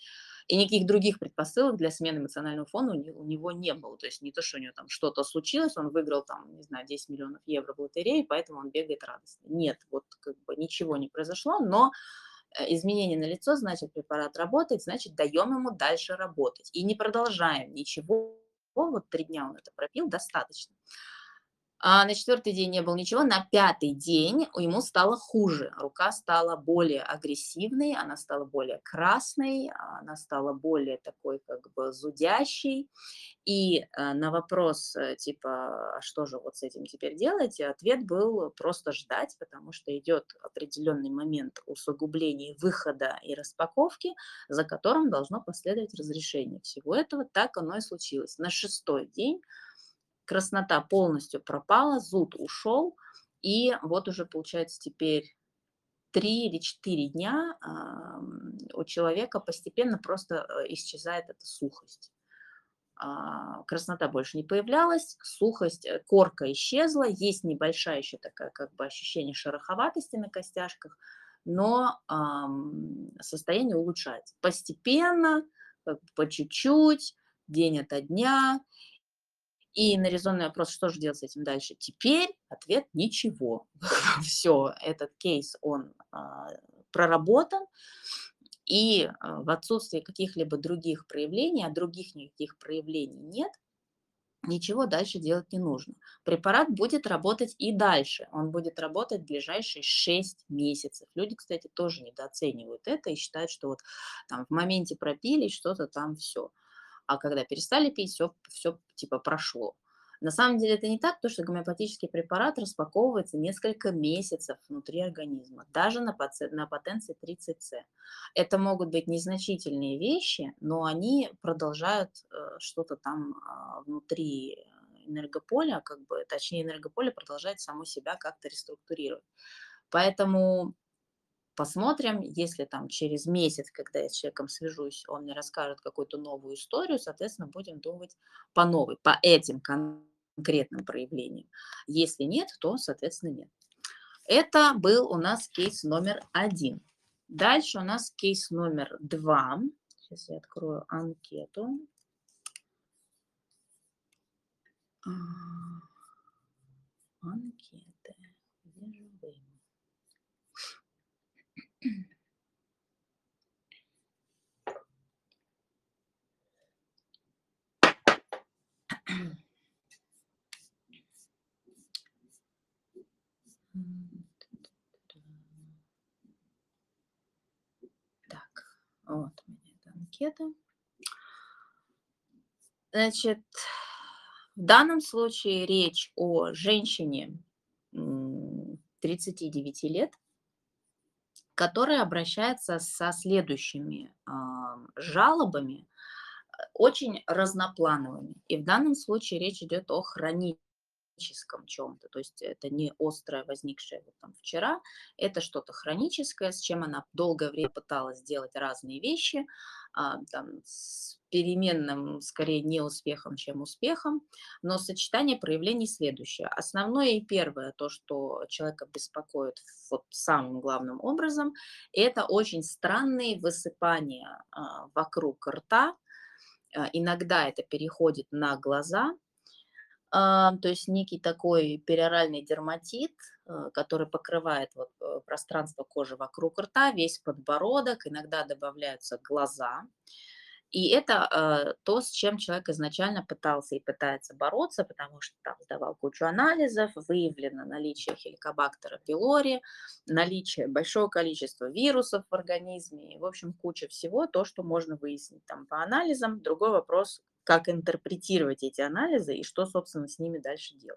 И никаких других предпосылок для смены эмоционального фона у него не было. То есть не то, что у него там что-то случилось, он выиграл там, не знаю, 10 миллионов евро в лотерее, поэтому он бегает радостно. Нет, вот как бы ничего не произошло, но изменение налицо, значит, препарат работает, значит, даем ему дальше работать. И не продолжаем ничего. Вот 3 дня он это пропил, достаточно. А на четвертый день не было ничего, на пятый день ему стало хуже. Рука стала более агрессивной, она стала более красной, она стала более такой как бы зудящей. И на вопрос типа, а что же вот с этим теперь делать, ответ был просто ждать, потому что идет определенный момент усугубления выхода и распаковки, за которым должно последовать разрешение всего этого. Так оно и случилось. На шестой день краснота полностью пропала, зуд ушел, и вот уже получается теперь 3 или 4 дня у человека постепенно просто исчезает эта сухость. Краснота больше не появлялась, сухость, корка исчезла, есть небольшая еще такая как бы ощущение шероховатости на костяшках, но состояние улучшается постепенно, как бы по чуть-чуть, день ото дня. И на резонный вопрос, что же делать с этим дальше? Теперь ответ – ничего. Все, этот кейс, он проработан, и в отсутствии каких-либо других проявлений, а других никаких проявлений нет, ничего дальше делать не нужно. Препарат будет работать и дальше. Он будет работать в ближайшие 6 месяцев. Люди, кстати, тоже недооценивают это и считают, что вот там в моменте пропили, что-то там все. А когда перестали пить, все типа прошло. На самом деле это не так, потому что гомеопатический препарат распаковывается несколько месяцев внутри организма, даже на потенции 30С. Это могут быть незначительные вещи, но они продолжают что-то там внутри энергополя, как бы, точнее энергополе продолжает само себя как-то реструктурировать. Поэтому посмотрим, если там через месяц, когда я с человеком свяжусь, он мне расскажет какую-то новую историю, соответственно, будем думать по новой, по этим конкретным проявлениям. Если нет, то, соответственно, нет. Это был у нас кейс номер 1. Дальше у нас кейс номер 2. Сейчас я открою анкету. Анкеты. Где же вы? Так, вот у меня эта анкета. Значит, в данном случае речь о женщине 39 лет, которая обращается со следующими жалобами, очень разноплановыми. И в данном случае речь идет о хроническом чем-то. То есть это не острое, возникшее вот там вчера, это что-то хроническое, с чем она долгое время пыталась делать разные вещи, там, с переменным, скорее, неуспехом, чем успехом. Но сочетание проявлений следующее. Основное и первое, то, что человека беспокоит вот самым главным образом, это очень странные высыпания вокруг рта. Иногда это переходит на глаза, то есть некий такой периоральный дерматит, который покрывает вот, пространство кожи вокруг рта, весь подбородок, иногда добавляются глаза. И это то, с чем человек изначально пытался и пытается бороться, потому что там сдавал кучу анализов, выявлено наличие хеликобактера пилори, наличие большого количества вирусов в организме, и, в общем, куча всего, то, что можно выяснить там по анализам. Другой вопрос, как интерпретировать эти анализы и что, собственно, с ними дальше делать.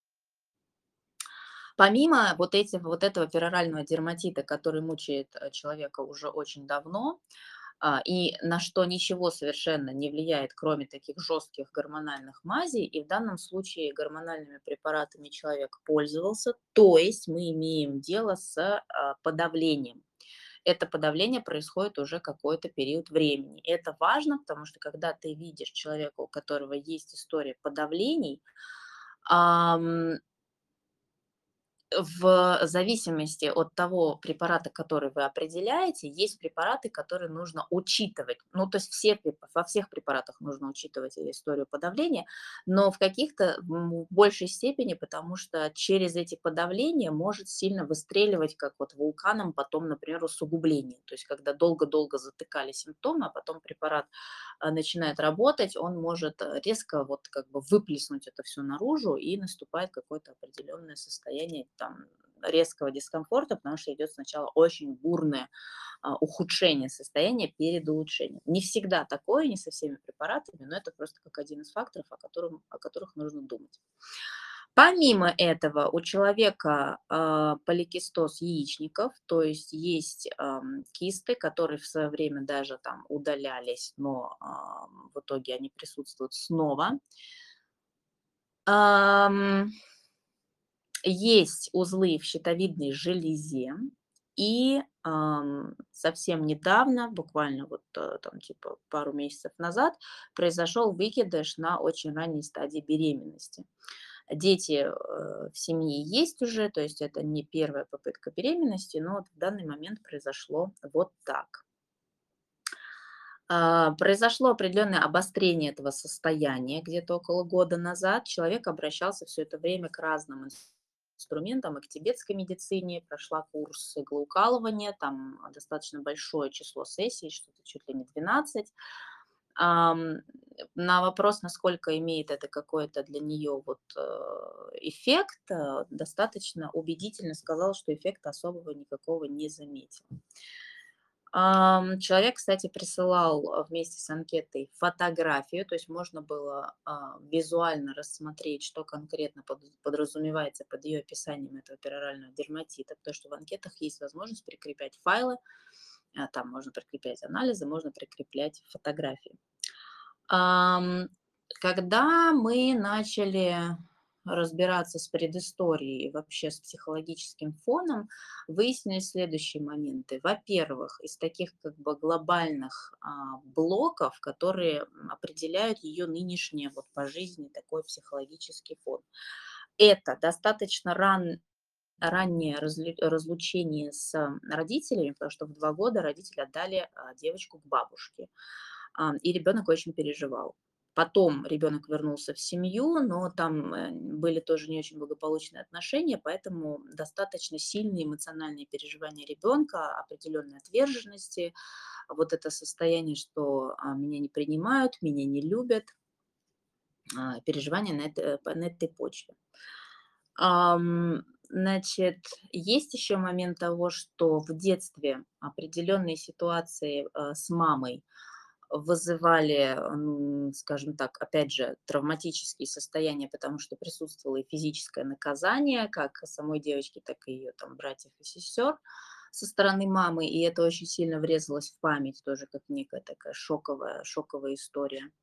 Помимо вот этого перорального дерматита, который мучает человека уже очень давно, и на что ничего совершенно не влияет, кроме таких жестких гормональных мазей, и в данном случае гормональными препаратами человек пользовался, то есть мы имеем дело с подавлением. Это подавление происходит уже какой-то период времени. И это важно, потому что когда ты видишь человека, у которого есть история подавлений, В зависимости от того препарата, который вы определяете, есть препараты, которые нужно учитывать. Ну, то есть во всех препаратах нужно учитывать историю подавления, но в каких-то в большей степени, потому что через эти подавления может сильно выстреливать, как вот вулканом, потом, например, усугубление. То есть когда долго-долго затыкали симптомы, а потом препарат начинает работать, он может резко вот как бы выплеснуть это все наружу, и наступает какое-то определенное состояние там резкого дискомфорта, потому что идет сначала очень бурное ухудшение состояния перед улучшением. Не всегда такое, не со всеми препаратами, но это просто как один из факторов, о которых нужно думать. Помимо этого, у человека поликистоз яичников, то есть есть кисты, которые в свое время даже там удалялись, но в итоге они присутствуют снова. Ам, Есть узлы в щитовидной железе, и совсем недавно, буквально вот там типа пару месяцев назад, произошел выкидыш на очень ранней стадии беременности. Дети в семье есть уже, то есть это не первая попытка беременности, но вот в данный момент произошло вот так. Произошло определенное обострение этого состояния где-то около года назад. Человек обращался все это время к разным инструментам, и к тибетской медицине, прошла курс иглоукалывания, там достаточно большое число сессий, что-то чуть ли не 12. Ам, на вопрос, насколько имеет это какой-то для нее вот, эффект, достаточно убедительно сказала, что эффекта особого никакого не заметила. Человек, кстати, присылал, вместе с анкетой фотографию, то есть можно было, визуально рассмотреть, что конкретно подразумевается под ее описанием этого перорального дерматита, потому что в анкетах есть возможность прикреплять файлы, там можно прикреплять анализы, можно прикреплять фотографии. Ам, Когда мы начали разбираться с предысторией и вообще с психологическим фоном, выяснились следующие моменты. Во-первых, из таких как бы глобальных блоков, которые определяют ее нынешнее вот по жизни такой психологический фон. Это достаточно раннее разлучение с родителями, потому что в 2 года родители отдали девочку к бабушке, и ребенок очень переживал. Потом ребенок вернулся в семью, но там были тоже не очень благополучные отношения, поэтому достаточно сильные эмоциональные переживания ребенка, определенной отверженности, вот это состояние, что меня не принимают, меня не любят, переживания на этой почве. Значит, есть еще момент того, что в детстве определенные ситуации с мамой вызывали, скажем так, опять же, травматические состояния, потому что присутствовало и физическое наказание, как самой девочки, так и ее там братьев и сестер со стороны мамы, и это очень сильно врезалось в память, тоже как некая такая шоковая история.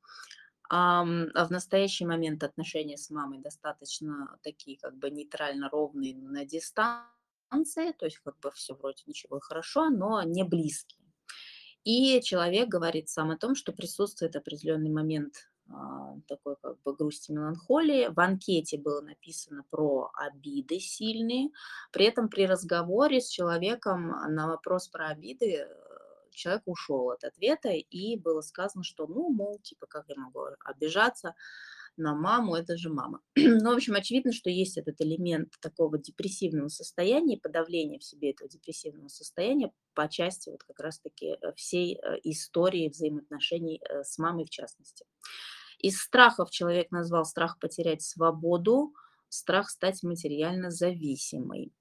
А в настоящий момент отношения с мамой достаточно такие как бы нейтрально ровные на дистанции, то есть как бы все вроде ничего и хорошо, но не близкие. И человек говорит сам о том, что присутствует определенный момент такой как бы грусти, меланхолии. В анкете было написано про обиды сильные. При этом при разговоре с человеком на вопрос про обиды человек ушел от ответа, и было сказано, что, ну, мол, типа, как я могу обижаться на маму, это же мама. Ну, в общем, очевидно, что есть этот элемент такого депрессивного состояния, подавления в себе этого депрессивного состояния по части вот как раз-таки всей истории взаимоотношений с мамой в частности. Из страхов человек назвал страх потерять свободу, страх стать материально зависимой.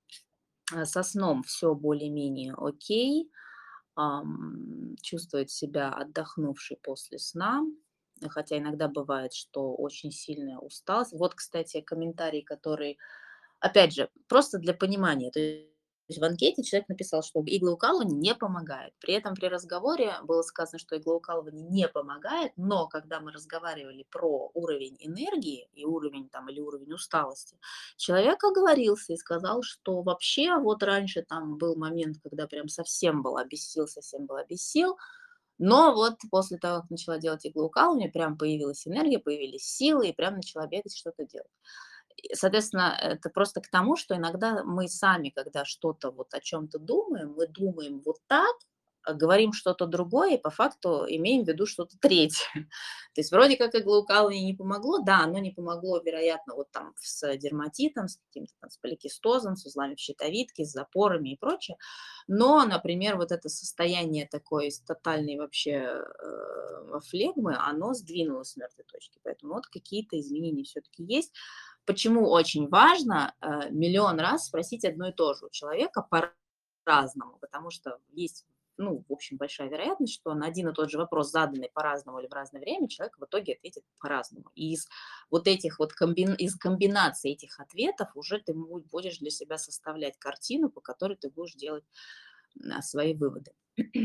Со сном все более-менее окей, чувствует себя отдохнувшей после сна, хотя иногда бывает, что очень сильная усталость. Вот, кстати, комментарий, который, опять же, просто для понимания. То есть в анкете человек написал, что иглоукалывание не помогает. При этом при разговоре было сказано, что иглоукалывание не помогает, но когда мы разговаривали про уровень энергии и уровень там или уровень усталости, человек оговорился и сказал, что вообще вот раньше там был момент, когда прям совсем была без сил, но вот после того, как начала делать иглоукалывание, прям появилась энергия, появились силы, и прям начала бегать, что-то делать. Соответственно, это просто к тому, что иногда мы сами, когда что-то вот о чем-то думаем, мы думаем вот так, а говорим что-то другое, и по факту имеем в виду что-то третье. То есть вроде как иглоукалывание не помогло, да, оно не помогло, вероятно, вот там с дерматитом, с каким-то там с поликистозом, с узлами в щитовидке, с запорами и прочее. Но, например, вот это состояние такой тотальной вообще флегмы, оно сдвинулось с мертвой точки. Поэтому вот какие-то изменения все-таки есть. Почему очень важно миллион раз спросить одно и то же у человека по-разному, потому что есть, ну, в общем, большая вероятность, что на один и тот же вопрос, заданный по-разному или в разное время, человек в итоге ответит по-разному. И из вот этих вот из комбинации этих ответов уже ты будешь для себя составлять картину, по которой ты будешь делать свои выводы.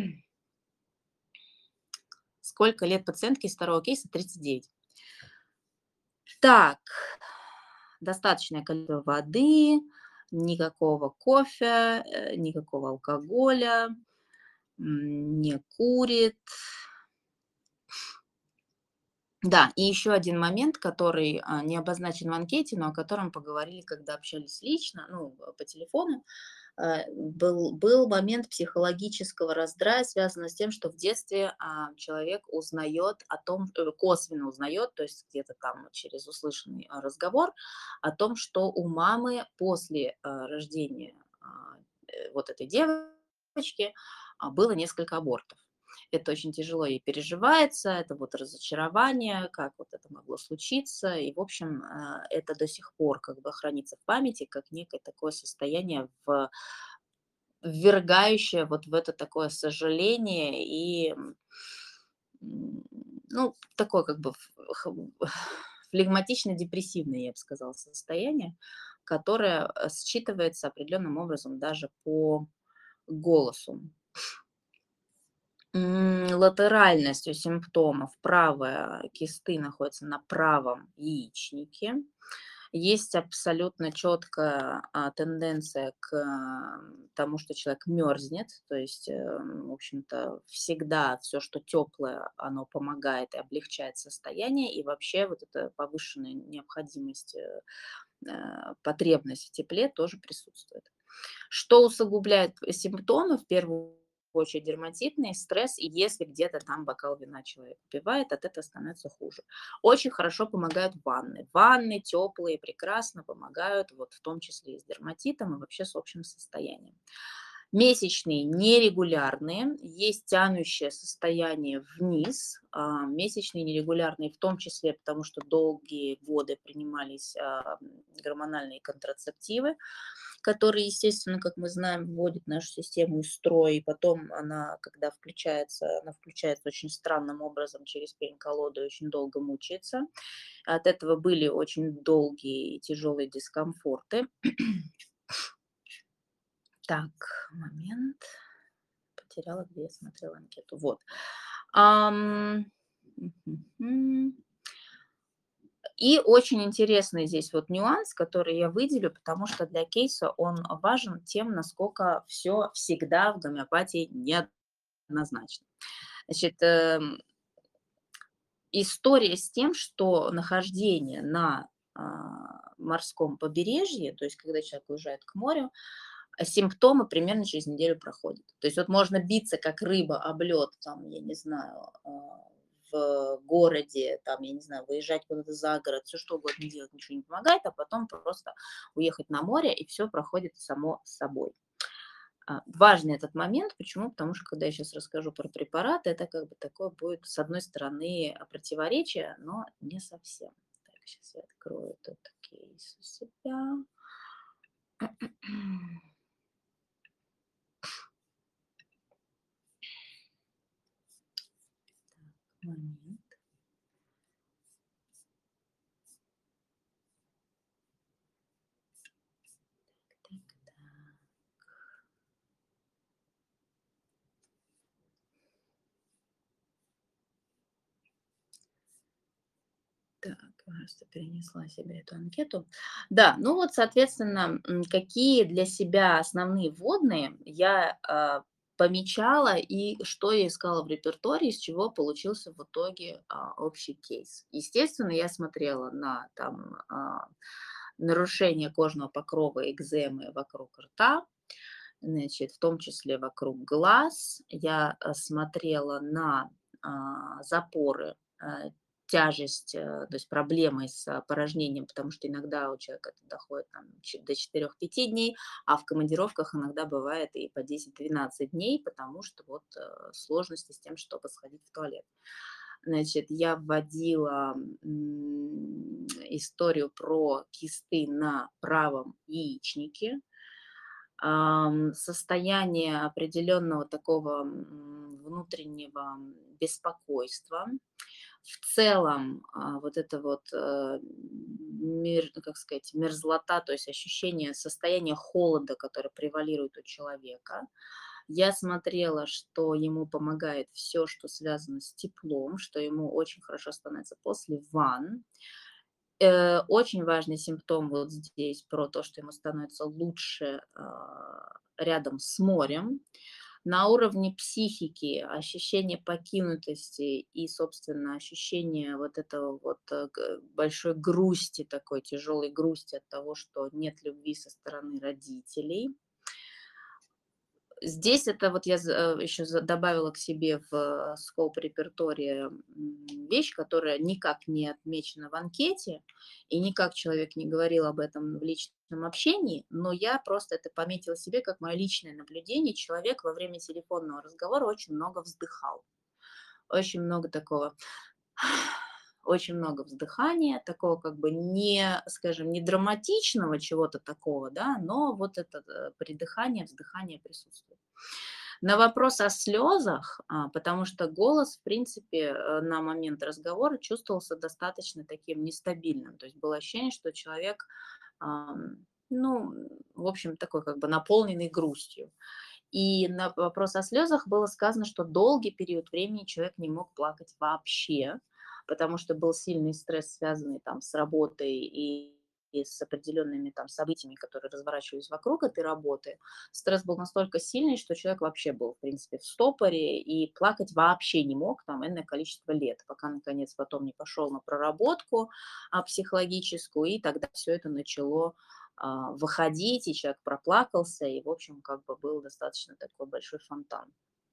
Сколько лет пациентке из второго кейса? 39. Так, достаточное количество воды, никакого кофе, никакого алкоголя, не курит. Да, и еще один момент, который не обозначен в анкете, но о котором поговорили, когда общались лично, ну, по телефону. Был момент психологического раздрая, связанного с тем, что в детстве человек узнает о том, косвенно узнает, то есть где-то там через услышанный разговор, о том, что у мамы после рождения вот этой девочки было несколько абортов. Это очень тяжело ей переживается, это вот разочарование, как вот это могло случиться. И, в общем, это до сих пор как бы хранится в памяти, как некое такое состояние, ввергающее вот в это такое сожаление и, ну, такое как бы флегматично-депрессивное, я бы сказала, состояние, которое считывается определенным образом даже по голосу. Латеральность у симптомов. Правая кисты находятся на правом яичнике. Есть абсолютно четкая тенденция к тому, что человек мерзнет. То есть, в общем-то, всегда все, что теплое, оно помогает и облегчает состояние. И вообще вот эта повышенная необходимость, потребность в тепле тоже присутствует. Что усугубляет симптомы, в первую очередь дерматитный стресс, и если где-то там бокал вина человек выпивает, от этого становится хуже. Очень хорошо помогают ванны. Ванны теплые, прекрасно помогают, вот в том числе и с дерматитом, и вообще с общим состоянием. Месячные нерегулярные, есть тянущее состояние вниз, месячные нерегулярные в том числе, потому что долгие годы принимались гормональные контрацептивы, которые, естественно, как мы знаем, вводят нашу систему из строя, и потом она, когда включается, она включается очень странным образом через пень-колоду и очень долго мучается. От этого были очень долгие и тяжелые дискомфорты. Так, момент. Потеряла, где я смотрела анкету. Вот. Мгм. И очень интересный здесь вот нюанс, который я выделю, потому что для кейса он важен тем, насколько все всегда в гомеопатии неоднозначно. Значит, история с тем, что нахождение на морском побережье, то есть когда человек уезжает к морю, симптомы примерно через неделю проходят. То есть вот можно биться как рыба об лед, там, я не знаю, в городе, там, я не знаю, выезжать куда-то за город, все что угодно делать, ничего не помогает, а потом просто уехать на море, и все проходит само собой. Важный этот момент. Почему? Потому что, когда я сейчас расскажу про препараты, это как бы такое будет, с одной стороны, противоречие, но не совсем. Так, сейчас я открою этот кейс у себя. Момент. Так, так. Так, просто перенесла себе эту анкету. Да, ну вот, соответственно, какие для себя основные вводные я помечала и что я искала в репертуаре, из чего получился в итоге общий кейс. Естественно, я смотрела на там нарушение кожного покрова, экземы вокруг рта, значит, в том числе вокруг глаз. Я смотрела на запоры, тяжесть, то есть проблемы с порожнением, потому что иногда у человека это доходит там, до 4-5 дней, а в командировках иногда бывает и по 10-12 дней, потому что вот сложности с тем, чтобы сходить в туалет. Значит, я вводила историю про кисты на правом яичнике, состояние определенного такого внутреннего беспокойства. В целом, вот это вот, как сказать, мерзлота, то есть ощущение состояния холода, которое превалирует у человека. Я смотрела, что ему помогает все, что связано с теплом, что ему очень хорошо становится после ванн. Очень важный симптом вот здесь про то, что ему становится лучше, рядом с морем. На уровне психики ощущение покинутости и, собственно, ощущение вот этого вот, большой грусти, такой тяжелой грусти от того, что нет любви со стороны родителей. Здесь это вот я еще добавила к себе в скоп репертуаре вещь, которая никак не отмечена в анкете, и никак человек не говорил об этом в личном общении, но я просто это пометила себе как мое личное наблюдение. Человек во время телефонного разговора очень много вздыхал, очень много такого, очень много вздыхания, такого как бы не, скажем, не драматичного чего-то такого, да, но вот это придыхание, вздыхание присутствует. На вопрос о слезах, потому что голос, в принципе, на момент разговора чувствовался достаточно таким нестабильным. То есть было ощущение, что человек, ну, в общем, такой как бы наполненный грустью. И на вопрос о слезах было сказано, что долгий период времени человек не мог плакать вообще, потому что был сильный стресс, связанный там с работой и с определенными там событиями, которые разворачивались вокруг этой работы. Стресс был настолько сильный, что человек вообще был, в принципе, в стопоре и плакать вообще не мог там энное количество лет, пока, наконец, потом не пошел на проработку психологическую, и тогда все это начало выходить, и человек проплакался, и, в общем, как бы был достаточно такой большой фонтан.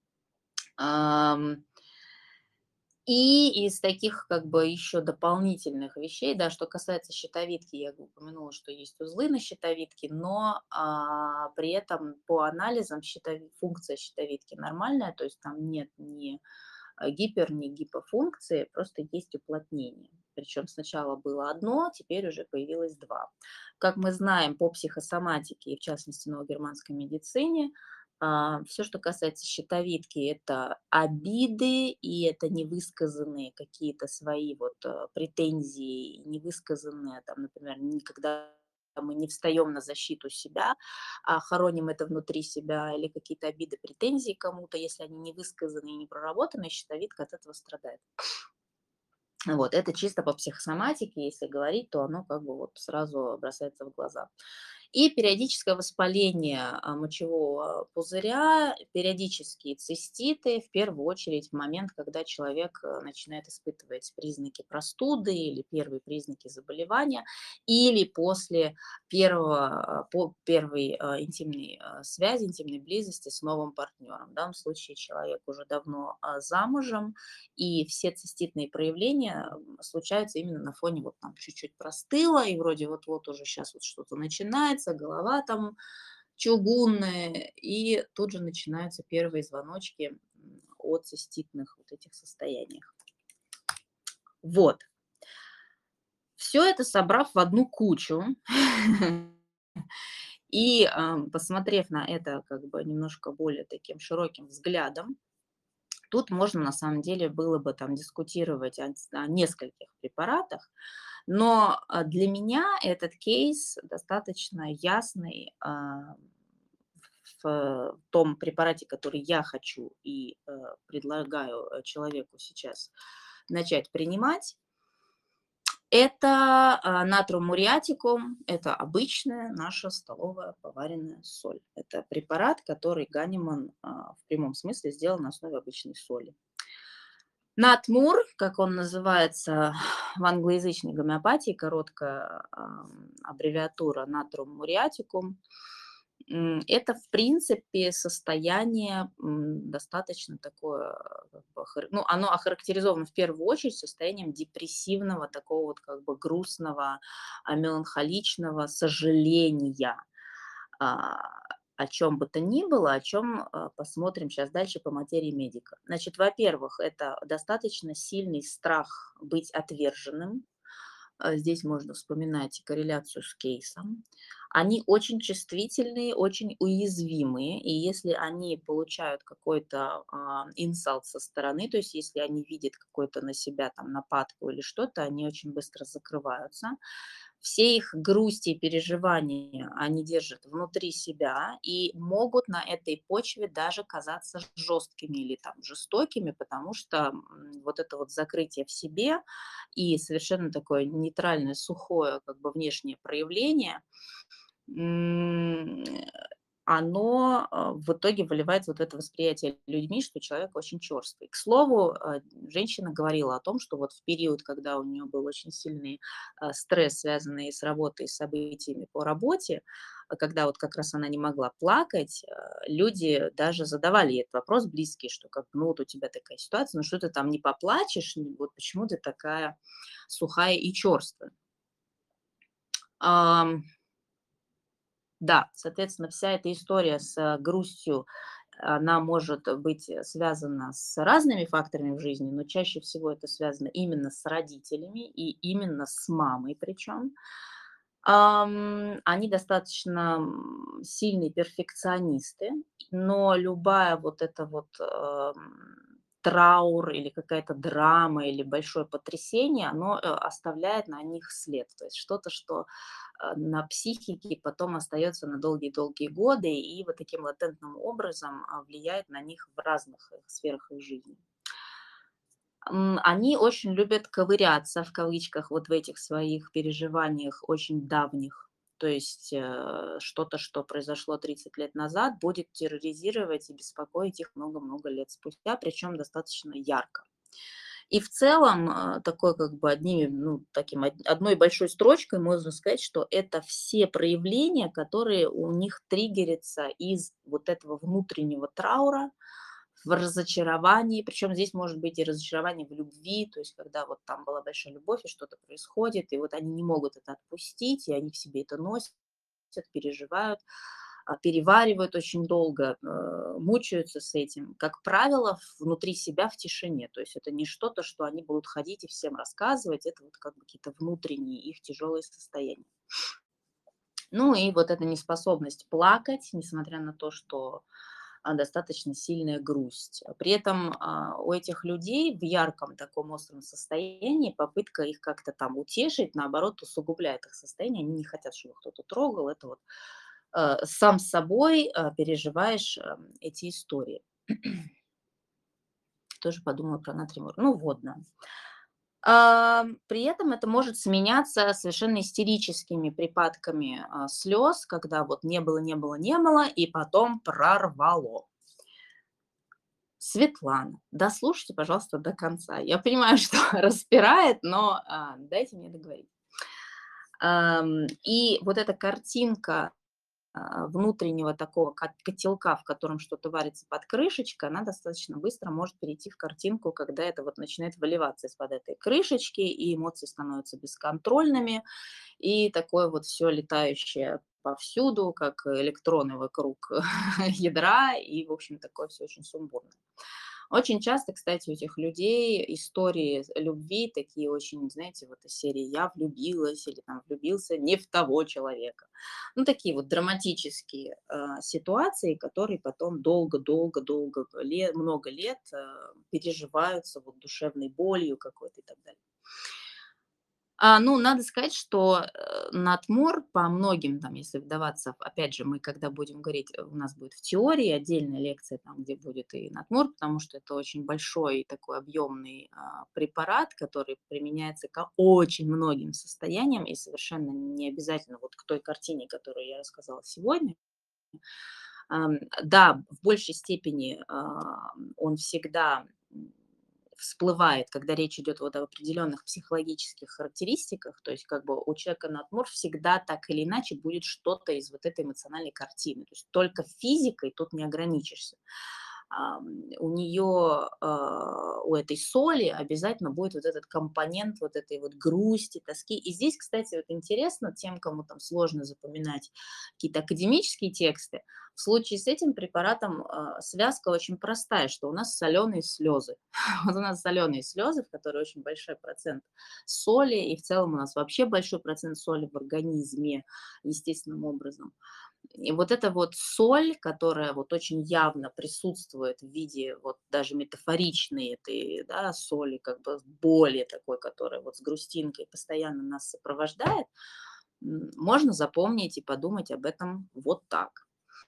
И из таких как бы еще дополнительных вещей, да, что касается щитовидки, я упомянула, что есть узлы на щитовидке, но при этом по анализам функция щитовидки нормальная, то есть там нет ни гипер, ни гипофункции, просто есть уплотнение. Причем сначала было одно, теперь уже появилось два. Как мы знаем по психосоматике и в частности новогерманской медицине, все, что касается щитовидки, это обиды, и это невысказанные какие-то свои вот претензии, невысказанные, там, например, никогда мы не встаем на защиту себя, а хороним это внутри себя, или какие-то обиды, претензии кому-то, если они не высказаны и не проработаны, щитовидка от этого страдает. Вот, это чисто по психосоматике, если говорить, то оно как бы вот сразу бросается в глаза. И периодическое воспаление мочевого пузыря, периодические циститы, в первую очередь в момент, когда человек начинает испытывать признаки простуды или первые признаки заболевания, или после первой интимной связи, интимной близости с новым партнером. В данном случае человек уже давно замужем, и все циститные проявления случаются именно на фоне вот там чуть-чуть простыло, и вроде вот-вот уже сейчас вот что-то начинается, голова там чугунная, и тут же начинаются первые звоночки о циститных вот этих состояниях. Вот. Все это собрав в одну кучу и посмотрев на это как бы немножко более таким широким взглядом, тут можно на самом деле было бы там дискутировать о нескольких препаратах, но для меня этот кейс достаточно ясный в том препарате, который я хочу и предлагаю человеку сейчас начать принимать. Это натрум муриатикум, это обычная наша столовая поваренная соль. Это препарат, который Ганиман в прямом смысле сделал на основе обычной соли. Натмур, как он называется в англоязычной гомеопатии, короткая аббревиатура Натrum muriaticum, это, в принципе, состояние достаточно такое, как бы, ну, оно охарактеризовано в первую очередь состоянием депрессивного, такого вот как бы грустного, меланхоличного сожаления. а, о чем бы то ни было, о чем посмотрим сейчас дальше по материи медика. Значит, во-первых, это достаточно сильный страх быть отверженным. Здесь можно вспоминать корреляцию с кейсом. Они очень чувствительные, очень уязвимые, и если они получают какой-то инсалт со стороны, то есть если они видят какой-то на себя там нападку или что-то, они очень быстро закрываются. Все их грусти и переживания они держат внутри себя и могут на этой почве даже казаться жесткими или там жестокими, потому что вот это вот закрытие в себе и совершенно такое нейтральное, сухое как бы внешнее проявление, м, оно в итоге выливается вот это восприятие людьми, что человек очень черствый. К слову, женщина говорила о том, что вот в период, когда у нее был очень сильный стресс, связанный с работой, с событиями по работе, когда вот как раз она не могла плакать, люди даже задавали ей этот вопрос близкие, что как, ну вот у тебя такая ситуация, ну что ты там не поплачешь, вот почему ты такая сухая и черствая. Да, соответственно, вся эта история с грустью, она может быть связана с разными факторами в жизни, но чаще всего это связано именно с родителями и именно с мамой причем. Они достаточно сильные перфекционисты, но любая вот эта вот траур или какая-то драма или большое потрясение, оно оставляет на них след. То есть что-то, что на психике потом остается на долгие-долгие годы и вот таким латентным образом влияет на них в разных сферах их жизни. Они очень любят ковыряться, в кавычках, вот в этих своих переживаниях очень давних. То есть что-то, что произошло 30 лет назад, будет терроризировать и беспокоить их много-много лет спустя, причем достаточно ярко. И в целом, такой как бы ну, одной большой строчкой можно сказать, что это все проявления, которые у них триггерятся из вот этого внутреннего траура, в разочаровании. Причем здесь может быть и разочарование в любви, то есть когда вот там была большая любовь и что-то происходит, и вот они не могут это отпустить, и они в себе это носят, переживают, переваривают очень долго, мучаются с этим. Как правило, внутри себя в тишине. То есть это не что-то, что они будут ходить и всем рассказывать, это вот как бы какие-то внутренние их тяжелые состояния. Ну и вот эта неспособность плакать, несмотря на то, что достаточно сильная грусть. При этом у этих людей в ярком таком остром состоянии попытка их как-то там утешить, наоборот, усугубляет их состояние. Они не хотят, чтобы кто-то трогал. Это вот сам с собой переживаешь эти истории. Тоже подумала про натриумор. Ну, водно. При этом это может сменяться совершенно истерическими припадками слез, когда вот не было, не было, не было, и потом прорвало. Светлана, дослушайте, пожалуйста, до конца. Я понимаю, что распирает, но дайте мне договорить. И вот эта картинка внутреннего такого котелка, в котором что-то варится под крышечкой, она достаточно быстро может перейти в картинку, когда это вот начинает выливаться из-под этой крышечки, и эмоции становятся бесконтрольными, и такое вот все летающее повсюду, как электроны вокруг ядра, и, в общем, такое все очень сумбурно. Очень часто, кстати, у этих людей истории любви такие очень, знаете, вот из серии «я влюбилась» или там «влюбился не в того человека». Ну, такие вот драматические ситуации, которые потом долго-долго-долго, много лет переживаются вот душевной болью какой-то и так далее. Ну, надо сказать, что, натмор по многим, там, если вдаваться, опять же, мы когда будем говорить, у нас будет в теории отдельная лекция, там, где будет и натмор, потому что это очень большой такой объемный, препарат, который применяется к очень многим состояниям и совершенно не обязательно вот к той картине, которую я рассказала сегодня. Да, в большей степени, он всегда, всплывает, когда речь идет вот об определенных психологических характеристиках, то есть как бы у человека натмор всегда так или иначе будет что-то из вот этой эмоциональной картины. То есть только физикой тут не ограничишься. У нее, у этой соли обязательно будет вот этот компонент вот этой вот грусти, тоски. И здесь, кстати, вот интересно тем, кому там сложно запоминать какие-то академические тексты, в случае с этим препаратом связка очень простая, что у нас соленые слезы. Вот у нас соленые слезы, в которые очень большой процент соли, и в целом у нас вообще большой процент соли в организме естественным образом. И вот эта вот соль, которая вот очень явно присутствует в виде вот даже метафоричной этой, да, соли, как бы боли такой, которая вот с грустинкой постоянно нас сопровождает, можно запомнить и подумать об этом вот так.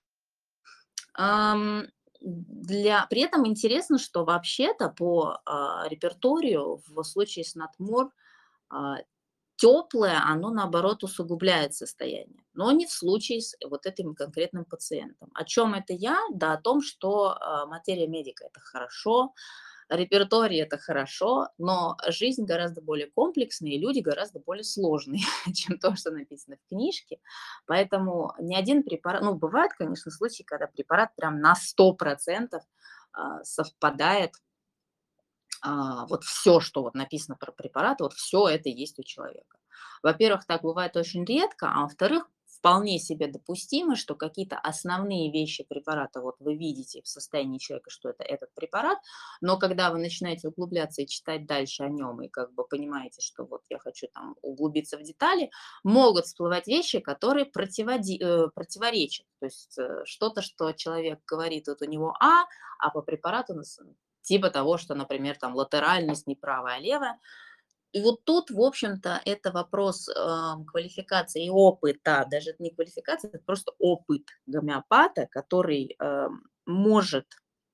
Ам, при этом интересно, что вообще-то по репертуарию в случае с Натмор а, теплое, оно, наоборот, усугубляет состояние, но не в случае с вот этим конкретным пациентом. О чем это я? Да о том, что материя медика – это хорошо, репертуарий – это хорошо, но жизнь гораздо более комплексная, и люди гораздо более сложные, чем то, что написано в книжке. Поэтому ни один препарат, ну, бывают, конечно, случаи, когда препарат прям на 100% совпадает, вот все, что вот написано про препарат, вот все это есть у человека. Во-первых, так бывает очень редко, а во-вторых, вполне себе допустимо, что какие-то основные вещи препарата вот вы видите в состоянии человека, что это этот препарат, но когда вы начинаете углубляться и читать дальше о нем, и как бы понимаете, что вот я хочу там углубиться в детали, могут всплывать вещи, которые противоречат. То есть что-то, что человек говорит, вот у него а по препарату типа того, что, например, там латеральность не правая, а левая. И вот тут, в общем-то, это вопрос квалификации и опыта, даже это не квалификация, это просто опыт гомеопата, который может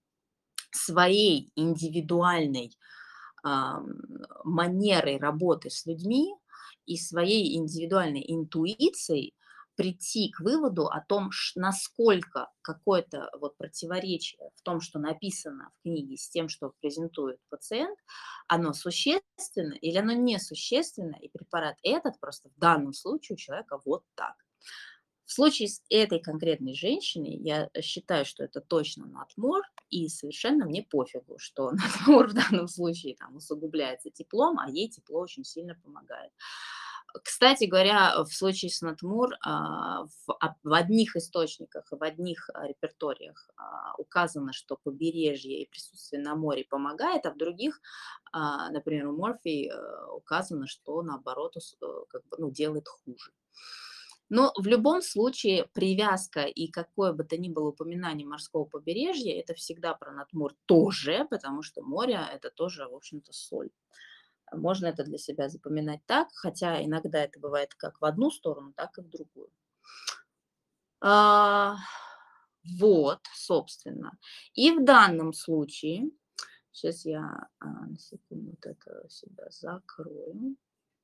своей индивидуальной ам, манерой работы с людьми и своей индивидуальной интуицией прийти к выводу о том, насколько какое-то вот противоречие в том, что написано в книге, с тем, что презентует пациент, оно существенно или оно несущественно, и препарат этот просто в данном случае у человека вот так. В случае с этой конкретной женщиной я считаю, что это точно надмор, и совершенно мне пофигу, что надмор в данном случае там усугубляется теплом, а ей тепло очень сильно помогает. Кстати говоря, в случае с надмор в одних источниках и в одних репертуариях указано, что побережье и присутствие на море помогает, а в других, например, у Морфий указано, что наоборот как бы, ну, делает хуже. Но в любом случае привязка и какое бы то ни было упоминание морского побережья – это всегда про надмор тоже, потому что море – это тоже, в общем-то, соль. Можно это для себя запоминать так, хотя иногда это бывает как в одну сторону, так и в другую. А, вот, собственно. И в данном случае, сейчас я на секунду вот это себя закрою.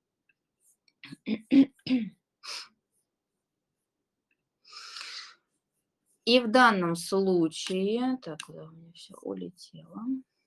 И в данном случае, так, куда у меня все улетело?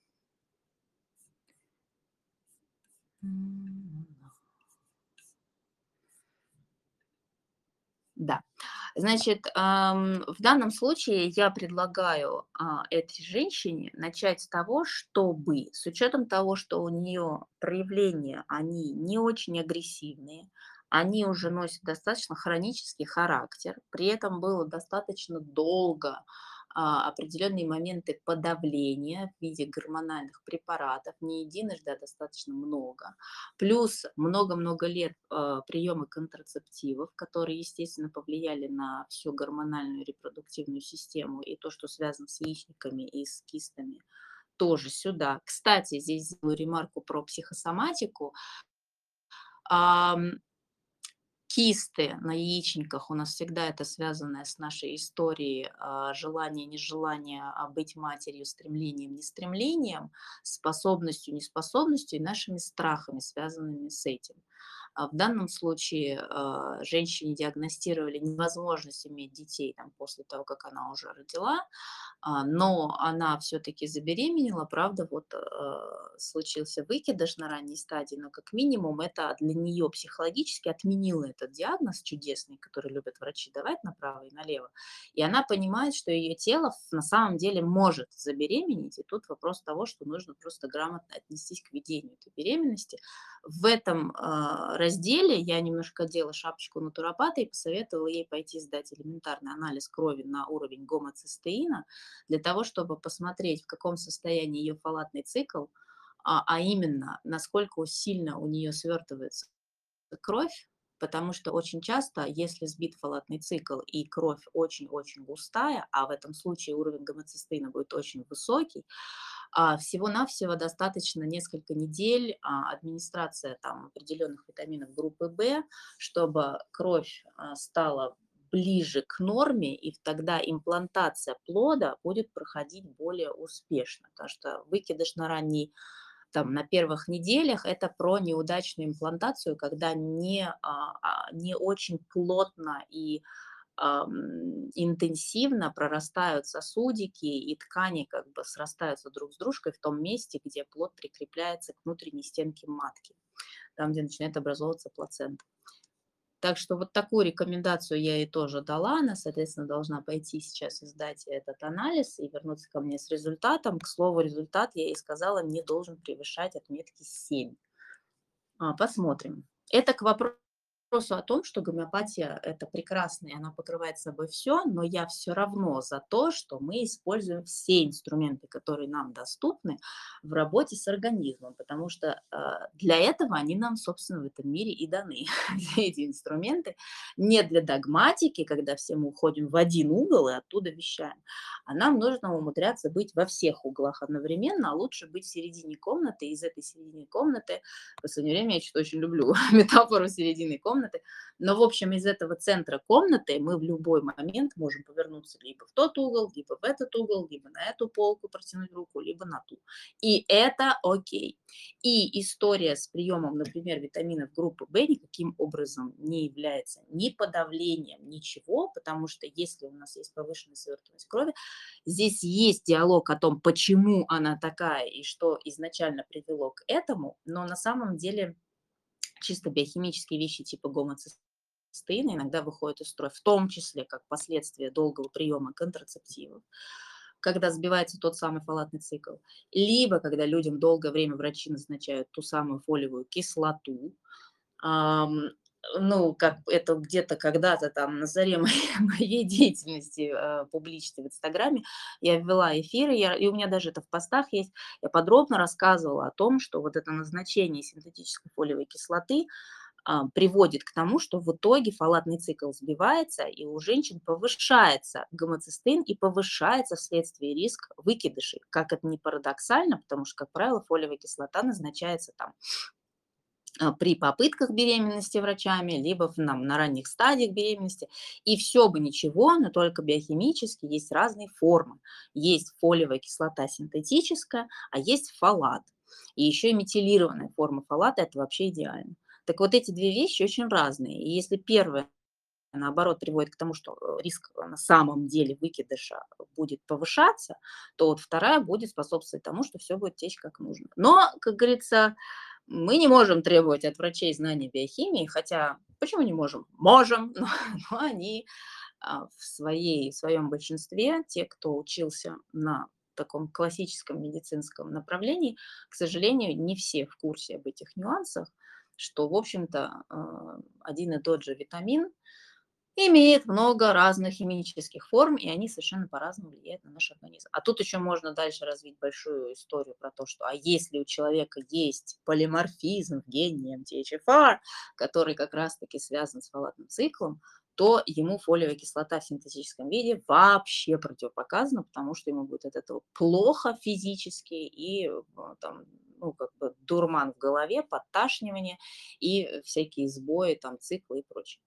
Да. Значит, в данном случае я предлагаю этой женщине начать с того, чтобы, с учетом того, что у нее проявления, они не очень агрессивные, они уже носят достаточно хронический характер, при этом было достаточно долго определенные моменты подавления в виде гормональных препаратов, не единожды, а достаточно много. Плюс много-много лет приема контрацептивов, которые, естественно, повлияли на всю гормональную репродуктивную систему и то, что связано с яичниками и с кистами, тоже сюда. Кстати, здесь сделаю ремарку про психосоматику. Кисты на яичниках у нас всегда это связано с нашей историей желания, нежелания быть матерью, стремлением, нестремлением, способностью, неспособностью и нашими страхами, связанными с этим. В данном случае женщине диагностировали невозможность иметь детей там, после того, как она уже родила, но она все-таки забеременела, правда, вот случился выкидыш на ранней стадии, но как минимум это для нее психологически отменило этот диагноз чудесный, который любят врачи давать направо и налево, и она понимает, что ее тело на самом деле может забеременеть, и тут вопрос того, что нужно просто грамотно отнестись к ведению этой беременности. В этом разделе я немножко одела шапочку натуропата и посоветовала ей пойти сдать элементарный анализ крови на уровень гомоцистеина, для того, чтобы посмотреть, в каком состоянии ее фолатный цикл, а именно, насколько сильно у нее свертывается кровь, потому что очень часто, если сбит фолатный цикл и кровь очень-очень густая, а в этом случае уровень гомоцистеина будет очень высокий, всего-навсего достаточно несколько недель администрация там определенных витаминов группы В, чтобы кровь стала ближе к норме, и тогда имплантация плода будет проходить более успешно, потому что выкидыш на ранней там, на первых неделях это про неудачную имплантацию, когда не очень плотно и интенсивно прорастают сосудики, и ткани как бы срастаются друг с дружкой в том месте, где плод прикрепляется к внутренней стенке матки, там, где начинает образовываться плацента. Так что вот такую рекомендацию я ей тоже дала. Она, соответственно, должна пойти сейчас и сдать этот анализ и вернуться ко мне с результатом. К слову, результат, я ей сказала, не должен превышать отметки 7. Посмотрим. Это к вопросу о том, что гомеопатия – это прекрасно, и она покрывает собой все, но я все равно за то, что мы используем все инструменты, которые нам доступны в работе с организмом, потому что для этого они нам, собственно, в этом мире и даны, все эти инструменты. Не для догматики, когда все мы уходим в один угол и оттуда вещаем, а нам нужно умудряться быть во всех углах одновременно, а лучше быть в середине комнаты, и из этой середины комнаты в последнее время я что-то очень люблю метафору середины комнаты. Но, в общем, из этого центра комнаты мы в любой момент можем повернуться либо в тот угол, либо в этот угол, либо на эту полку протянуть руку, либо на ту. И это окей. И история с приемом, например, витаминов группы В никаким образом не является ни подавлением, ничего, потому что если у нас есть повышенная свертываемость крови, здесь есть диалог о том, почему она такая и что изначально привело к этому, но на самом деле чисто биохимические вещи типа гомоцистеина иногда выходят из строя, в том числе как последствие долгого приема контрацептивов, когда сбивается тот самый фолатный цикл, либо когда людям долгое время врачи назначают ту самую фолиевую кислоту, ну, как это где-то когда-то там на заре моей деятельности публичной в Инстаграме я ввела эфиры, и у меня даже это в постах есть, я подробно рассказывала о том, что вот это назначение синтетической фолиевой кислоты приводит к тому, что в итоге фолатный цикл сбивается, и у женщин повышается гомоцистеин и повышается вследствие риск выкидышей. Как это ни парадоксально, потому что, как правило, фолиевая кислота назначается там при попытках беременности врачами, либо на ранних стадиях беременности. И все бы ничего, но только биохимически есть разные формы. Есть фолиевая кислота синтетическая, а есть фолат. И еще и метилированная форма фолата – это вообще идеально. Так вот эти две вещи очень разные. И если первая, наоборот, приводит к тому, что риск на самом деле выкидыша будет повышаться, то вот вторая будет способствовать тому, что все будет течь как нужно. Но, как говорится, мы не можем требовать от врачей знания биохимии, хотя почему не можем? Можем, но они в своем большинстве, те, кто учился на таком классическом медицинском направлении, к сожалению, не все в курсе об этих нюансах, что, в общем-то, один и тот же витамин имеет много разных химических форм, и они совершенно по-разному влияют на наш организм. А тут еще можно дальше развить большую историю про то, что если у человека есть полиморфизм в гене MTHFR, который как раз-таки связан с фолатным циклом, то ему фолиевая кислота в синтетическом виде вообще противопоказана, потому что ему будет от этого плохо физически и там, ну, как бы дурман в голове, подташнивание и всякие сбои, там, циклы и прочее.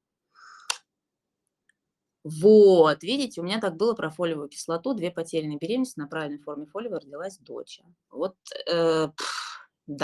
Вот, видите, у меня так было про фолиевую кислоту. 2 потерянные беременности на правильной форме фолиевой родилась дочь. Вот, да.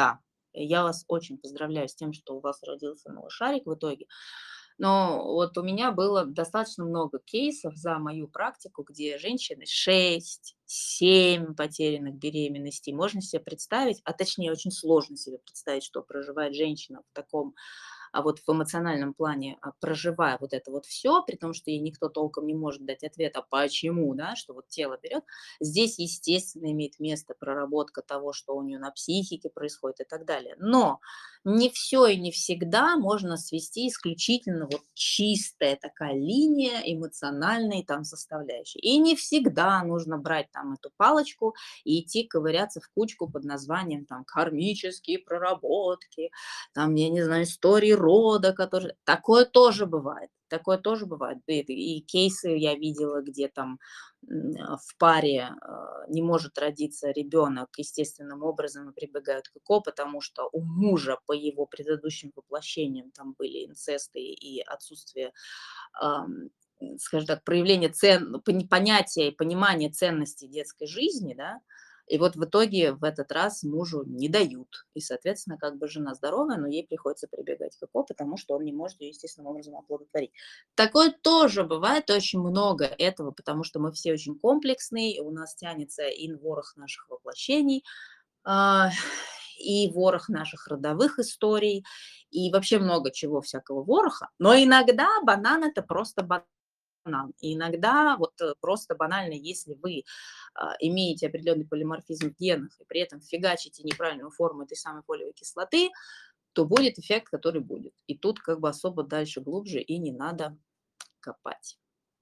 Я вас очень поздравляю с тем, что у вас родился малышарик в итоге. Но вот у меня было достаточно много кейсов за мою практику, где женщины 6-7 потерянных беременностей. Можно себе представить, а точнее очень сложно себе представить, что проживает женщина в таком вот в эмоциональном плане, проживая вот это вот все, при том, что ей никто толком не может дать ответа, почему, да, что вот тело берет. Здесь, естественно, имеет место проработка того, что у нее на психике происходит и так далее. Но не все и не всегда можно свести исключительно вот чистая такая линия эмоциональной там составляющей. И не всегда нужно брать там эту палочку и идти ковыряться в кучку под названием там кармические проработки, там, я не знаю, истории рода, которые... Такое тоже бывает. Такое тоже бывает. И кейсы я видела, где там в паре не может родиться ребенок естественным образом и прибегают к ЭКО, потому что у мужа по его предыдущим воплощениям там были инцесты и отсутствие, скажем так, проявление понятия и понимания ценностей детской жизни, да, и вот в итоге в этот раз мужу не дают. И, соответственно, как бы жена здоровая, но ей приходится прибегать к ЭКО, потому что он не может ее естественным образом оплодотворить. Такое тоже бывает, очень много этого, потому что мы все очень комплексные, и у нас тянется и ворох наших воплощений, а, и ворох наших родовых историй, и вообще много чего всякого вороха. Но иногда банан – это просто банан. И иногда вот просто банально, если вы имеете определенный полиморфизм в генах и при этом фигачите неправильную форму этой самой фолиевой кислоты, то будет эффект, который будет. И тут как бы особо дальше, глубже и не надо копать.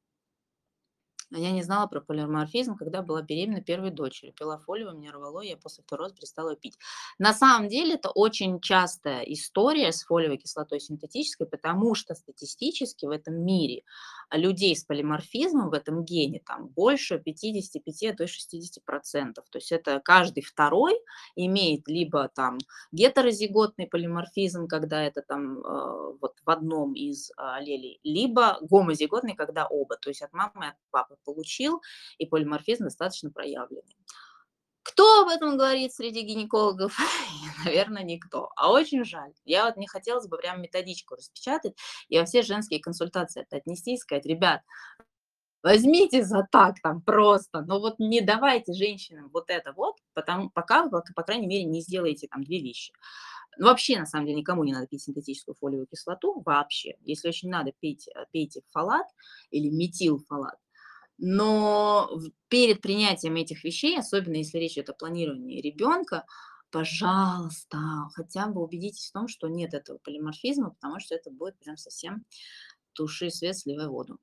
А я не знала про полиморфизм, когда была беременна первой дочерью. Пила фолиевую, меня рвало, я после второго раза перестала пить. На самом деле это очень частая история с фолиевой кислотой синтетической, потому что статистически в этом мире людей с полиморфизмом в этом гене там больше 55, а то и 60%. То есть это каждый второй имеет либо там гетерозиготный полиморфизм, когда это там вот в одном из аллелей, либо гомозиготный, когда оба, то есть от мамы и от папы получил, и полиморфизм достаточно проявленный. Кто об этом говорит среди гинекологов? Наверное, никто. А очень жаль. Я вот не хотелось бы прям методичку распечатать и во все женские консультации это отнести и сказать, ребят, возьмите за так там просто, но вот не давайте женщинам вот это вот, потому, пока вы, по крайней мере, не сделаете там две вещи. Ну, вообще, на самом деле, никому не надо пить синтетическую фолиевую кислоту, вообще. Если очень надо пить, пейте фолат или метилфолат. Но перед принятием этих вещей, особенно если речь идет о планировании ребенка, пожалуйста, хотя бы убедитесь в том, что нет этого полиморфизма, потому что это будет прям совсем туши свет, сливай воду.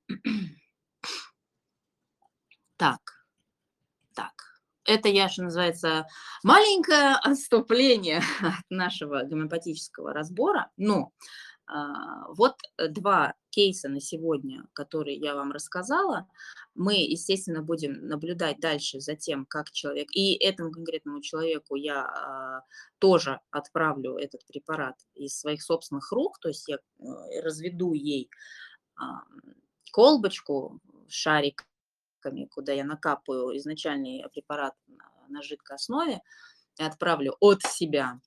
Так, так. Это я, что называется, маленькое отступление от нашего гомеопатического разбора, но вот 2 кейса на сегодня, которые я вам рассказала. Мы, естественно, будем наблюдать дальше за тем, как человек и этому конкретному человеку я, тоже отправлю этот препарат из своих собственных рук, то есть я, разведу ей, ам, колбочку с шариками, куда я накапаю изначальный препарат на жидкой основе и отправлю от себя.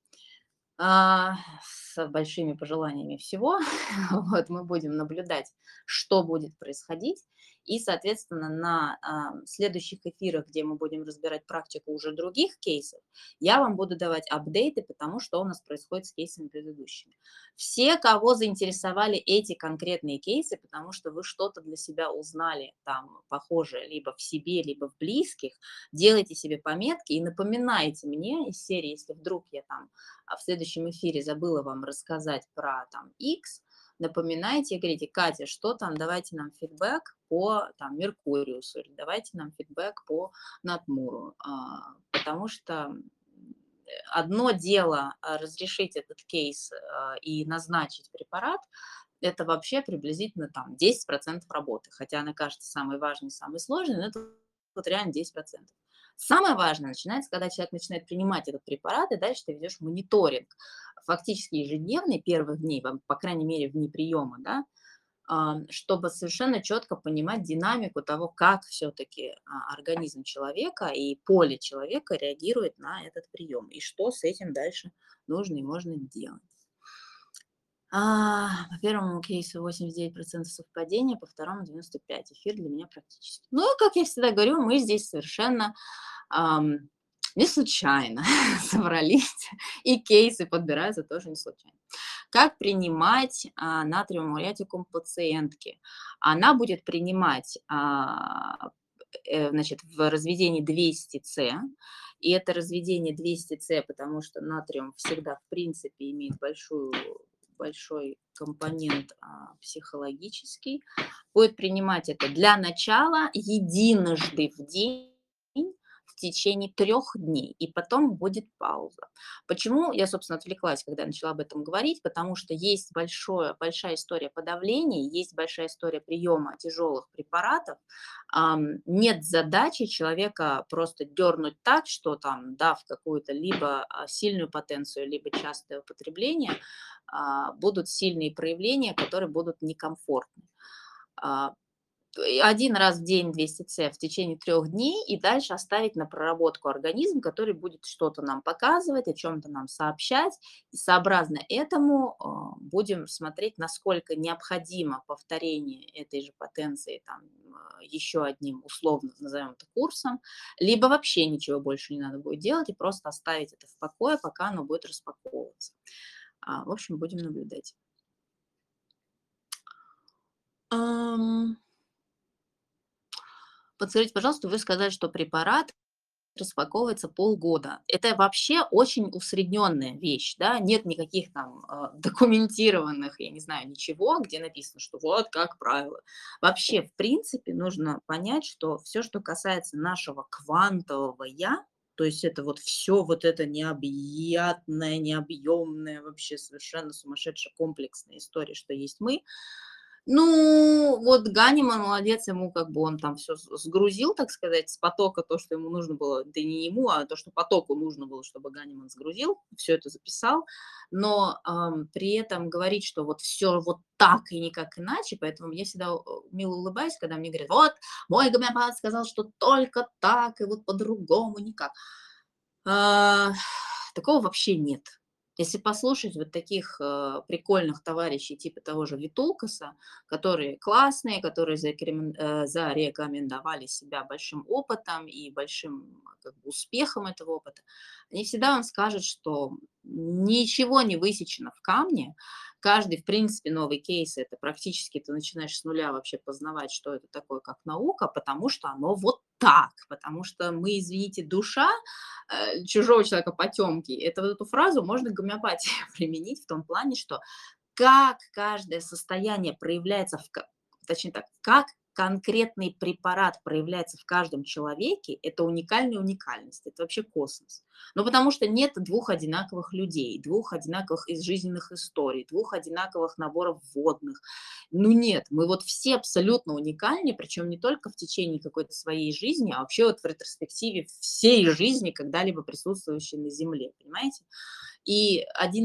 С большими пожеланиями всего. Вот мы будем наблюдать, что будет происходить. И, соответственно, на следующих эфирах, где мы будем разбирать практику уже других кейсов, я вам буду давать апдейты, потому что у нас происходит с кейсами предыдущими. Все, кого заинтересовали эти конкретные кейсы, потому что вы что-то для себя узнали там похожее либо в себе, либо в близких, делайте себе пометки и напоминайте мне из серии, если вдруг я там в следующем эфире забыла вам рассказать про там X, напоминайте и говорите, Катя, что там, давайте нам фидбэк по там Меркуриусу, или давайте нам фидбэк по Натмуру, потому что одно дело разрешить этот кейс и назначить препарат, это вообще приблизительно там 10% работы, хотя она кажется самой важной, самой сложной, но это вот реально 10%. Самое важное начинается, когда человек начинает принимать этот препарат, и дальше ты ведешь мониторинг, фактически ежедневный первых дней, по крайней мере, в дни приема, да, чтобы совершенно четко понимать динамику того, как все-таки организм человека и поле человека реагирует на этот прием, и что с этим дальше нужно и можно делать. По первому кейсу 89% совпадения, по второму 95%. Эфир для меня практически. Ну, как я всегда говорю, мы здесь совершенно не случайно собрались, и кейсы подбираются тоже не случайно. Как принимать натриум муретикум пациентки? Она будет принимать значит, в разведении 200С, и это разведение 200С, потому что натриум всегда, в принципе, имеет большой компонент психологический, будет принимать это для начала единожды в день в течение 3 дней, и потом будет пауза. Почему я, собственно, отвлеклась, когда я начала об этом говорить? Потому что есть большая история подавления, есть большая история приема тяжелых препаратов. Нет задачи человека просто дернуть так, что там, дав какую-то либо сильную потенцию, либо частое употребление, будут сильные проявления, которые будут некомфортны. 1 раз в день 200С в течение 3 дней, и дальше оставить на проработку организм, который будет что-то нам показывать, о чем-то нам сообщать. И сообразно этому будем смотреть, насколько необходимо повторение этой же потенции там, еще одним, условно назовем это, курсом, либо вообще ничего больше не надо будет делать и просто оставить это в покое, пока оно будет распаковываться. В общем, будем наблюдать. Подскажите, пожалуйста, вы сказали, что препарат распаковывается полгода. Это вообще очень усредненная вещь, да? Нет никаких там документированных, я не знаю, ничего, где написано, что вот как правило. Вообще, в принципе, нужно понять, что все, что касается нашего квантового «я», то есть это вот все вот это необъятное, необъемное, вообще совершенно сумасшедшая комплексная история, что есть мы, ну, вот Ганиман молодец, ему как бы он там все сгрузил, так сказать, с потока то, что ему нужно было, да не ему, а то, что потоку нужно было, чтобы Ганиман сгрузил, все это записал. Но при этом говорить, что вот все вот так и никак иначе, поэтому я всегда мило улыбаюсь, когда мне говорят: вот мой гомеопат сказал, что только так и вот по-другому никак. Такого вообще нет. Если послушать вот таких прикольных товарищей типа того же Витулкаса, которые классные, которые зарекомендовали себя большим опытом и большим как бы, успехом этого опыта, они всегда вам скажут, что ничего не высечено в камне. Каждый, в принципе, новый кейс, это практически ты начинаешь с нуля вообще познавать, что это такое, как наука, потому что оно вот так, потому что мы, извините, душа чужого человека потемки. Это вот эту фразу можно к гомеопатии применить в том плане, что как каждое состояние проявляется, точнее так, как конкретный препарат проявляется в каждом человеке, это уникальная уникальность, это вообще космос. Ну, потому что нет 2 одинаковых людей, 2 одинаковых из жизненных историй, 2 одинаковых наборов вводных. Ну, нет, мы вот все абсолютно уникальны, причем не только в течение какой-то своей жизни, а вообще вот в ретроспективе всей жизни, когда-либо присутствующей на Земле, понимаете? И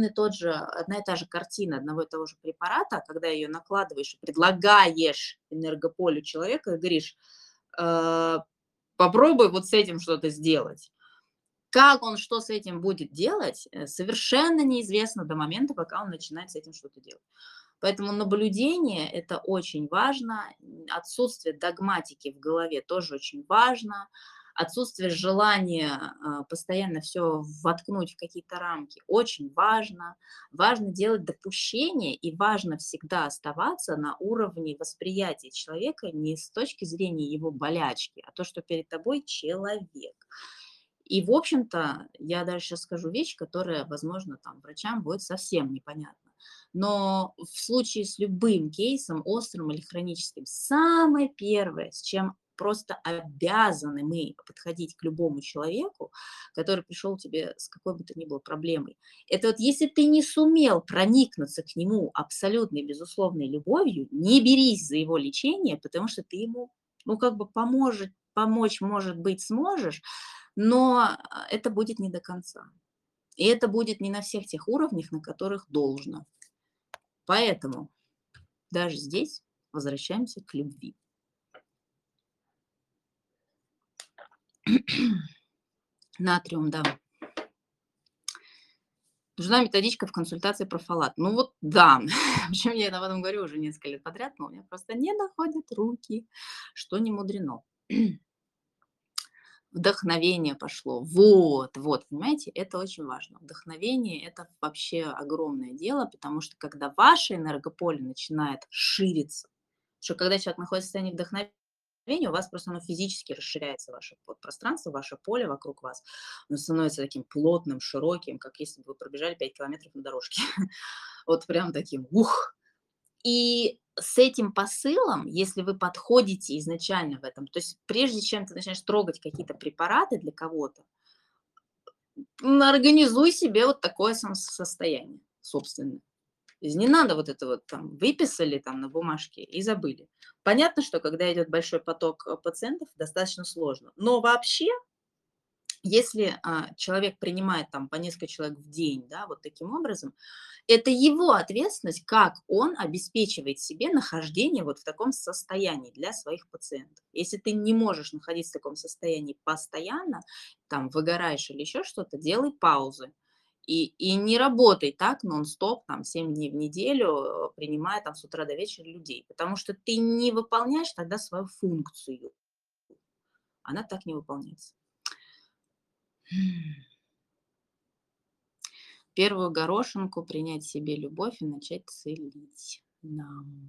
одна и та же картина одного и того же препарата, когда ее накладываешь и предлагаешь энергополю человека и говоришь: «Э, попробуй вот с этим что-то сделать». Как он что с этим будет делать, совершенно неизвестно до момента, пока он начинает с этим что-то делать. Поэтому наблюдение – это очень важно, отсутствие догматики в голове тоже очень важно, отсутствие желания постоянно все воткнуть в какие-то рамки очень важно. Важно делать допущения и важно всегда оставаться на уровне восприятия человека не с точки зрения его болячки, а то, что перед тобой человек. И, в общем-то, я даже сейчас скажу вещь, которая, возможно, там врачам будет совсем непонятна. Но в случае с любым кейсом, острым или хроническим, самое первое, с чем просто обязаны мы подходить к любому человеку, который пришел тебе с какой бы то ни было проблемой, это вот если ты не сумел проникнуться к нему абсолютной безусловной любовью, не берись за его лечение, потому что ты ему, ну, как бы помочь, может быть, сможешь, но это будет не до конца. И это будет не на всех тех уровнях, на которых должно. Поэтому даже здесь Возвращаемся к любви. Натриум, да. Нужна методичка в консультации про фалат. Ну вот да, причем я об этом говорю уже несколько лет подряд, но у меня просто не доходят руки, что не мудрено. Вдохновение пошло. Вот, вот, понимаете, это очень важно. Вдохновение– это вообще огромное дело, потому что когда ваше энергополе начинает шириться, что когда человек находится в состоянии вдохновения, у вас просто оно физически расширяется, ваше пространство, ваше поле вокруг вас, оно становится таким плотным, широким, как если бы вы пробежали 5 километров на дорожке. Вот прям таким, ух, и с этим посылом, если вы подходите изначально в этом, то есть прежде чем ты начинаешь трогать какие-то препараты для кого-то, организуй себе вот такое состояние собственное. То есть не надо вот это вот там выписали там на бумажке и забыли. Понятно, что когда идет большой поток пациентов, достаточно сложно. Но вообще если человек принимает там по несколько человек в день, да, вот таким образом, это его ответственность, как он обеспечивает себе нахождение вот в таком состоянии для своих пациентов. Если ты не можешь находиться в таком состоянии постоянно, там выгораешь или еще что-то, делай паузы. И не работай так нон-стоп, там, 7 дней в неделю, принимая там с утра до вечера людей, потому что ты не выполняешь тогда свою функцию. Она так не выполняется. Первую горошинку принять себе любовь и начать целить. Да.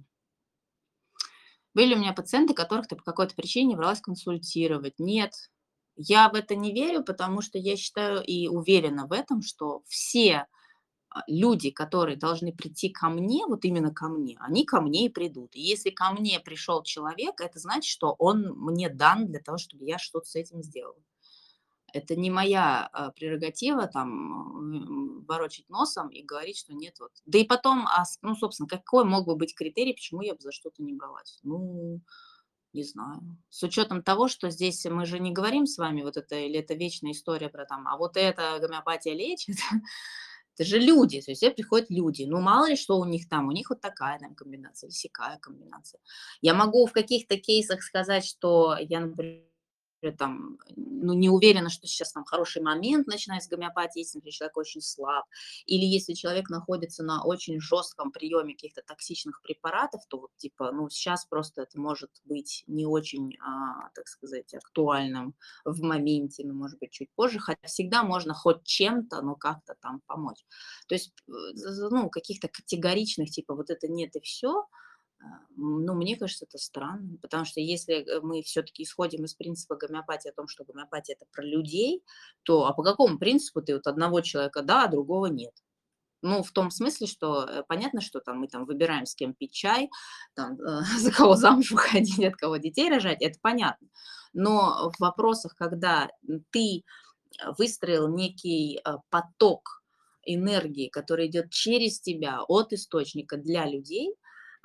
Были у меня пациенты, которых ты по какой-то причине бралась консультировать. Нет, я в это не верю, потому что я считаю и уверена в этом, что все люди, которые должны прийти ко мне, вот именно ко мне, они ко мне и придут. И если ко мне пришел человек, это значит, что он мне дан для того, чтобы я что-то с этим сделала. Это не моя прерогатива там ворочать носом и говорить, что нет. Вот. Да и потом, ну, собственно, какой мог бы быть критерий, почему я бы за что-то не бралась? Ну, не знаю. С учетом того, что здесь мы же не говорим с вами вот это, или это вечная история про там, а вот это гомеопатия лечит. Это же люди, то есть все приходят люди. Ну, мало ли что у них там, у них вот такая там комбинация или сякая комбинация. Я могу в каких-то кейсах сказать, что я, например, там, ну, не уверена, что сейчас там хороший момент начинать с гомеопатии, если, например, человек очень слаб, или если человек находится на очень жестком приеме каких-то токсичных препаратов, то вот типа, ну, сейчас просто это может быть не очень, так сказать, актуальным в моменте, ну, может быть, чуть позже, хотя всегда можно хоть чем-то, но как-то там помочь. То есть, ну, каких-то категоричных, типа, вот это нет и все, ну, мне кажется, это странно, потому что если мы все-таки исходим из принципа гомеопатии о том, что гомеопатия это про людей, то по какому принципу ты вот одного человека да, а другого нет? Ну, в том смысле, что понятно, что там мы там выбираем, с кем пить чай, там, за кого замуж выходить, от кого детей рожать, это понятно. Но в вопросах, когда ты выстроил некий поток энергии, который идет через тебя от источника для людей,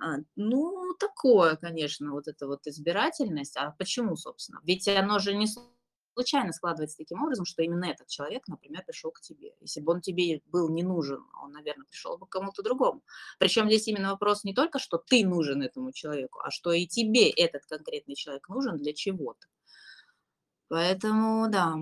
ну, такое, конечно, вот эта вот избирательность. А почему, собственно? Ведь оно же не случайно складывается таким образом, что именно этот человек, например, пришел к тебе. Если бы он тебе был не нужен, он, наверное, пришел бы к кому-то другому. Причем здесь именно вопрос не только, что ты нужен этому человеку, а что и тебе этот конкретный человек нужен для чего-то. Поэтому, да.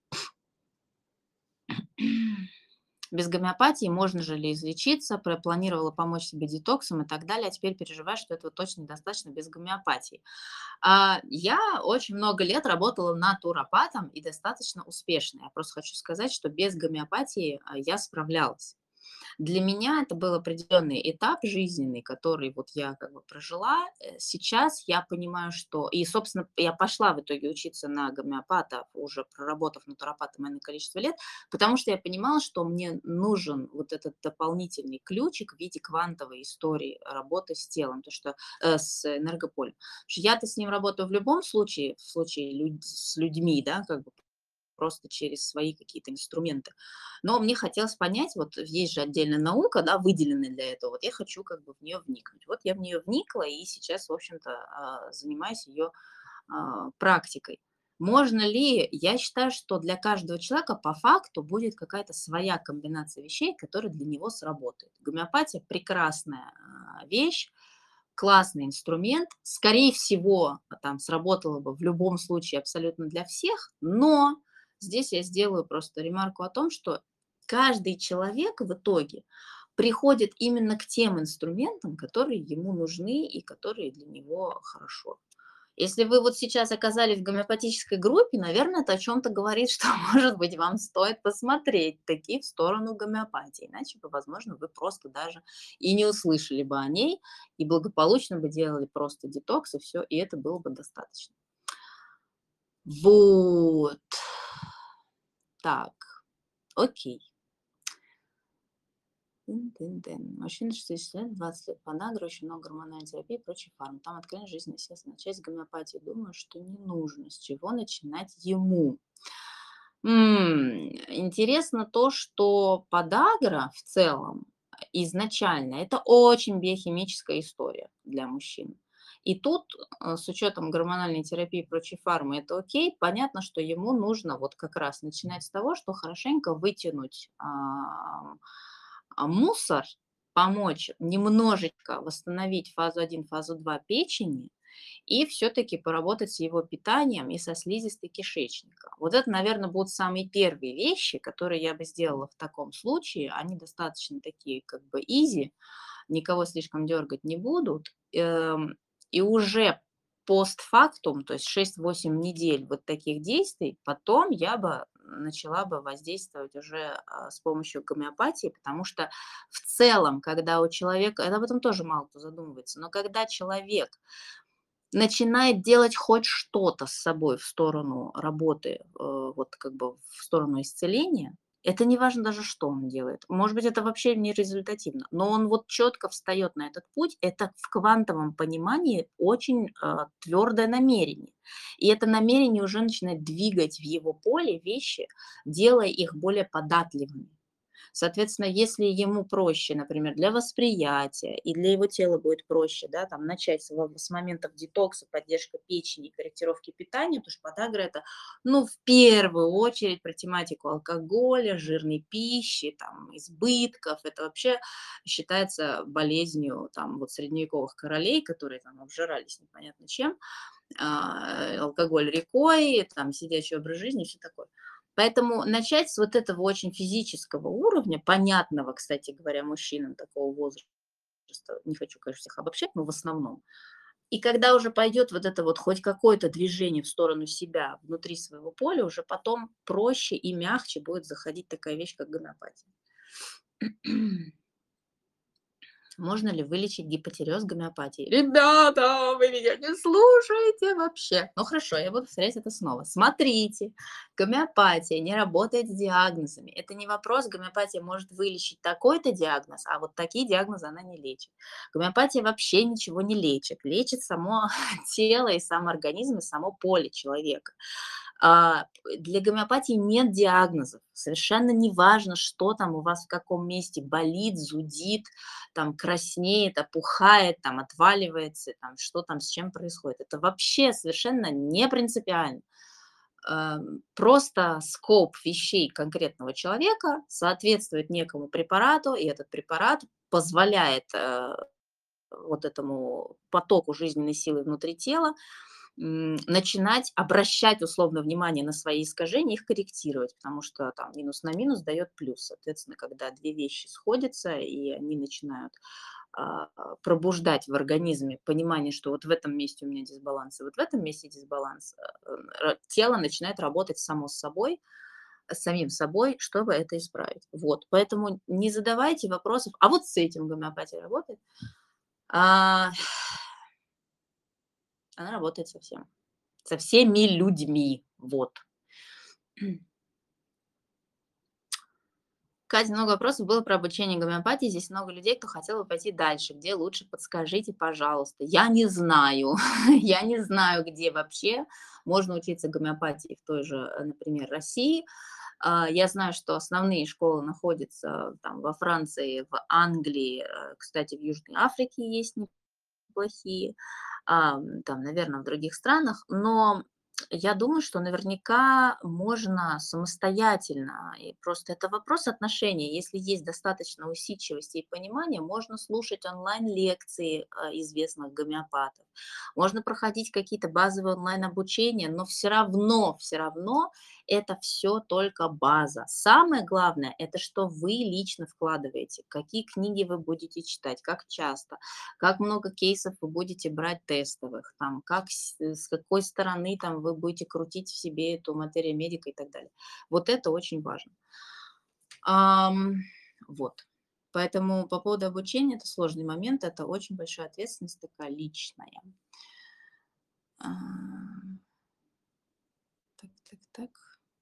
Без гомеопатии можно же ли излечиться, планировала помочь себе детоксом и так далее, а теперь переживаю, что этого точно недостаточно без гомеопатии. Я очень много лет работала натуропатом и достаточно успешно. Я просто хочу сказать, что без гомеопатии я справлялась. Для меня это был определенный этап жизненный, который вот я как бы прожила. Сейчас я понимаю, что... И, собственно, я пошла в итоге учиться на гомеопата, уже проработав натуропатом энное количество лет, потому что я понимала, что мне нужен вот этот дополнительный ключик в виде квантовой истории работы с телом, то что с энергополем. Потому что я-то с ним работаю в любом случае, в случае с людьми, да, как бы просто через свои какие-то инструменты. Но мне хотелось понять, вот есть же отдельная наука, да, выделенная для этого, вот я хочу как бы в нее вникнуть. Вот я в нее вникла и сейчас, в общем-то, занимаюсь ее практикой. Можно ли, я считаю, что для каждого человека по факту будет какая-то своя комбинация вещей, которые для него сработают. Гомеопатия прекрасная вещь, классный инструмент, скорее всего, там сработало бы в любом случае абсолютно для всех, но здесь я сделаю просто ремарку о том, что каждый человек в итоге приходит именно к тем инструментам, которые ему нужны и которые для него хорошо. Если вы вот сейчас оказались в гомеопатической группе, наверное, это о чем-то говорит, что, может быть, вам стоит посмотреть таки в сторону гомеопатии. Иначе бы, возможно, вы просто даже и не услышали бы о ней, и благополучно бы делали просто детокс, и все, и это было бы достаточно. Вот. Так, окей. Тын-тын-тын. Мужчина 60 лет, 20 лет подагра, очень много гормональной терапии и прочий фарм. Там откровенно жизнь, естественно. Часть гомеопатии думаю, что не нужно. С чего начинать ему? Интересно то, что подагра в целом изначально это очень биохимическая история для мужчин. И тут, с учетом гормональной терапии и прочей фармы, это окей. Понятно, что ему нужно вот как раз начинать с того, что хорошенько вытянуть мусор, помочь немножечко восстановить фазу 1, фазу 2 печени и все-таки поработать с его питанием и со слизистой кишечника. Вот это, наверное, будут самые первые вещи, которые я бы сделала в таком случае. Они достаточно такие как бы изи, никого слишком дергать не будут. И уже постфактум, то есть 6-8 недель вот таких действий, потом я бы начала бы воздействовать уже с помощью гомеопатии, потому что в целом, когда у человека, это об этом тоже мало кто задумывается, но когда человек начинает делать хоть что-то с собой в сторону работы, вот как бы в сторону исцеления, это не важно даже, что он делает. Может быть, это вообще не результативно, но он вот четко встает на этот путь. Это в квантовом понимании очень твердое намерение. И это намерение уже начинает двигать в его поле вещи, делая их более податливыми. Соответственно, если ему проще, например, для восприятия и для его тела будет проще, да, там, начать с моментов детокса, поддержка печени, корректировки питания, потому что подагра это, ну, в первую очередь про тематику алкоголя, жирной пищи, там, избытков. Это вообще считается болезнью там вот средневековых королей, которые там обжирались непонятно чем, алкоголь рекой, там, сидячий образ жизни и все такое. Поэтому начать с вот этого очень физического уровня, понятного, кстати говоря, мужчинам такого возраста, не хочу, конечно, всех обобщать, но в основном. И когда уже пойдет вот это вот хоть какое-то движение в сторону себя внутри своего поля, уже потом проще и мягче будет заходить такая вещь, как гомеопатия. Можно ли вылечить гипотиреоз гомеопатией? Ребята, вы меня не слушаете вообще. Ну хорошо, я буду повторять это снова. Смотрите, гомеопатия не работает с диагнозами. Это не вопрос, гомеопатия может вылечить такой-то диагноз, а вот такие диагнозы она не лечит. Гомеопатия вообще ничего не лечит. Лечит само тело и сам организм, и само поле человека. Для гомеопатии нет диагнозов. Совершенно не важно, что там у вас в каком месте болит, зудит, там краснеет, опухает, там отваливается, там что там с чем происходит. Это вообще совершенно не принципиально. Просто скоп вещей конкретного человека соответствует некому препарату, и этот препарат позволяет вот этому потоку жизненной силы внутри тела начинать обращать условно внимание на свои искажения, их корректировать, потому что там минус на минус дает плюс. Соответственно, когда две вещи сходятся, и они начинают пробуждать в организме понимание, что вот в этом месте у меня дисбаланс, и вот в этом месте дисбаланс, тело начинает работать само с собой, с самим собой, чтобы это исправить. Вот, поэтому не задавайте вопросов, а вот с этим гомеопатия работает? А, Она работает со всем. Со всеми людьми. Вот. Катя, много вопросов было про обучение гомеопатии. Здесь много людей, кто хотел бы пойти дальше. Где лучше? Подскажите, пожалуйста. Я не знаю. Я не знаю, где вообще можно учиться гомеопатии в той же, например, России. Я знаю, что основные школы находятся там во Франции, в Англии, кстати, в Южной Африке есть неплохие, там, наверное, в других странах. Но Я думаю, что наверняка можно самостоятельно, и просто это вопрос отношения. Если есть достаточно усидчивости и понимания, можно слушать онлайн-лекции известных гомеопатов, можно проходить какие-то базовые онлайн-обучения, но все равно это все только база. Самое главное, это что вы лично вкладываете, какие книги вы будете читать, как часто, как много кейсов вы будете брать тестовых, там, с какой стороны там, вы будете крутить в себе эту материю медика и так далее. Вот это очень важно. Ам, вот. Поэтому по поводу обучения это сложный момент, это очень большая ответственность такая личная. А, так, так, так.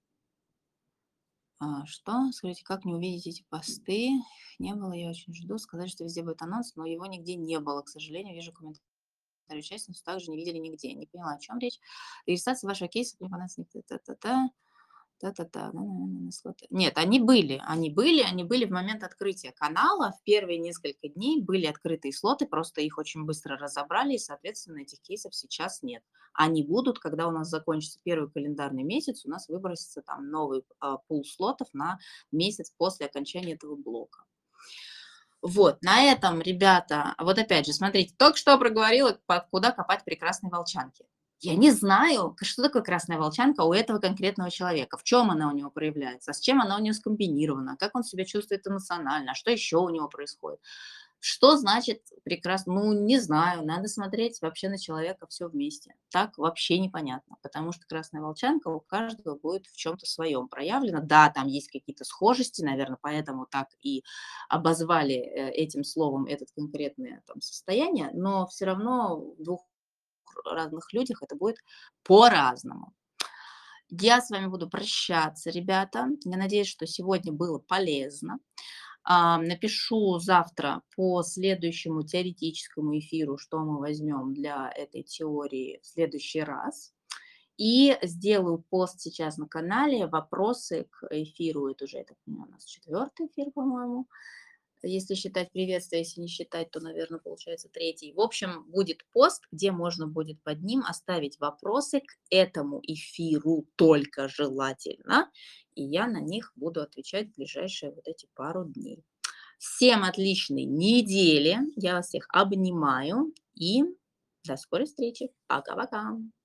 Что? Скажите, как не увидеть эти посты? Их не было, я очень жду. Сказать, что везде будет анонс, но его нигде не было. К сожалению, вижу комментарии участницу также не видели нигде. Не поняла, о чем речь. Регистрация вашего кейса, мне понравилась. Та-та-та. Та-та-та. Нет, они были в момент открытия канала. В первые несколько дней были открытые слоты, просто их очень быстро разобрали, и, соответственно, этих кейсов сейчас нет. Они будут, когда у нас закончится первый календарный месяц, у нас выбросится там новый пул слотов на месяц после окончания этого блока. Вот, на этом, ребята, вот опять же, смотрите, только что проговорила, куда копать прекрасной волчанки. Я не знаю, что такое красная волчанка у этого конкретного человека, в чем она у него проявляется, с чем она у него скомбинирована, как он себя чувствует эмоционально, что еще у него происходит. Что значит прекрасно? Ну, не знаю, надо смотреть вообще на человека все вместе. Так вообще непонятно, потому что красная волчанка у каждого будет в чем-то своем проявлена. Да, там есть какие-то схожести, наверное, поэтому так и обозвали этим словом этот конкретное там состояние, но все равно в двух разных людях это будет по-разному. Я с вами буду прощаться, ребята. Я надеюсь, что сегодня было полезно. Напишу завтра по следующему теоретическому эфиру, что мы возьмем для этой теории в следующий раз. И сделаю пост сейчас на канале, вопросы к эфиру. Это уже, я так понимаю, у нас 4-й эфир, по-моему. Если считать приветствие, если не считать, то, наверное, получается 3-й. В общем, будет пост, где можно будет под ним оставить вопросы к этому эфиру, только желательно. И я на них буду отвечать в ближайшие вот эти пару дней. Всем отличной недели. Я вас всех обнимаю и до скорой встречи. Пока-пока.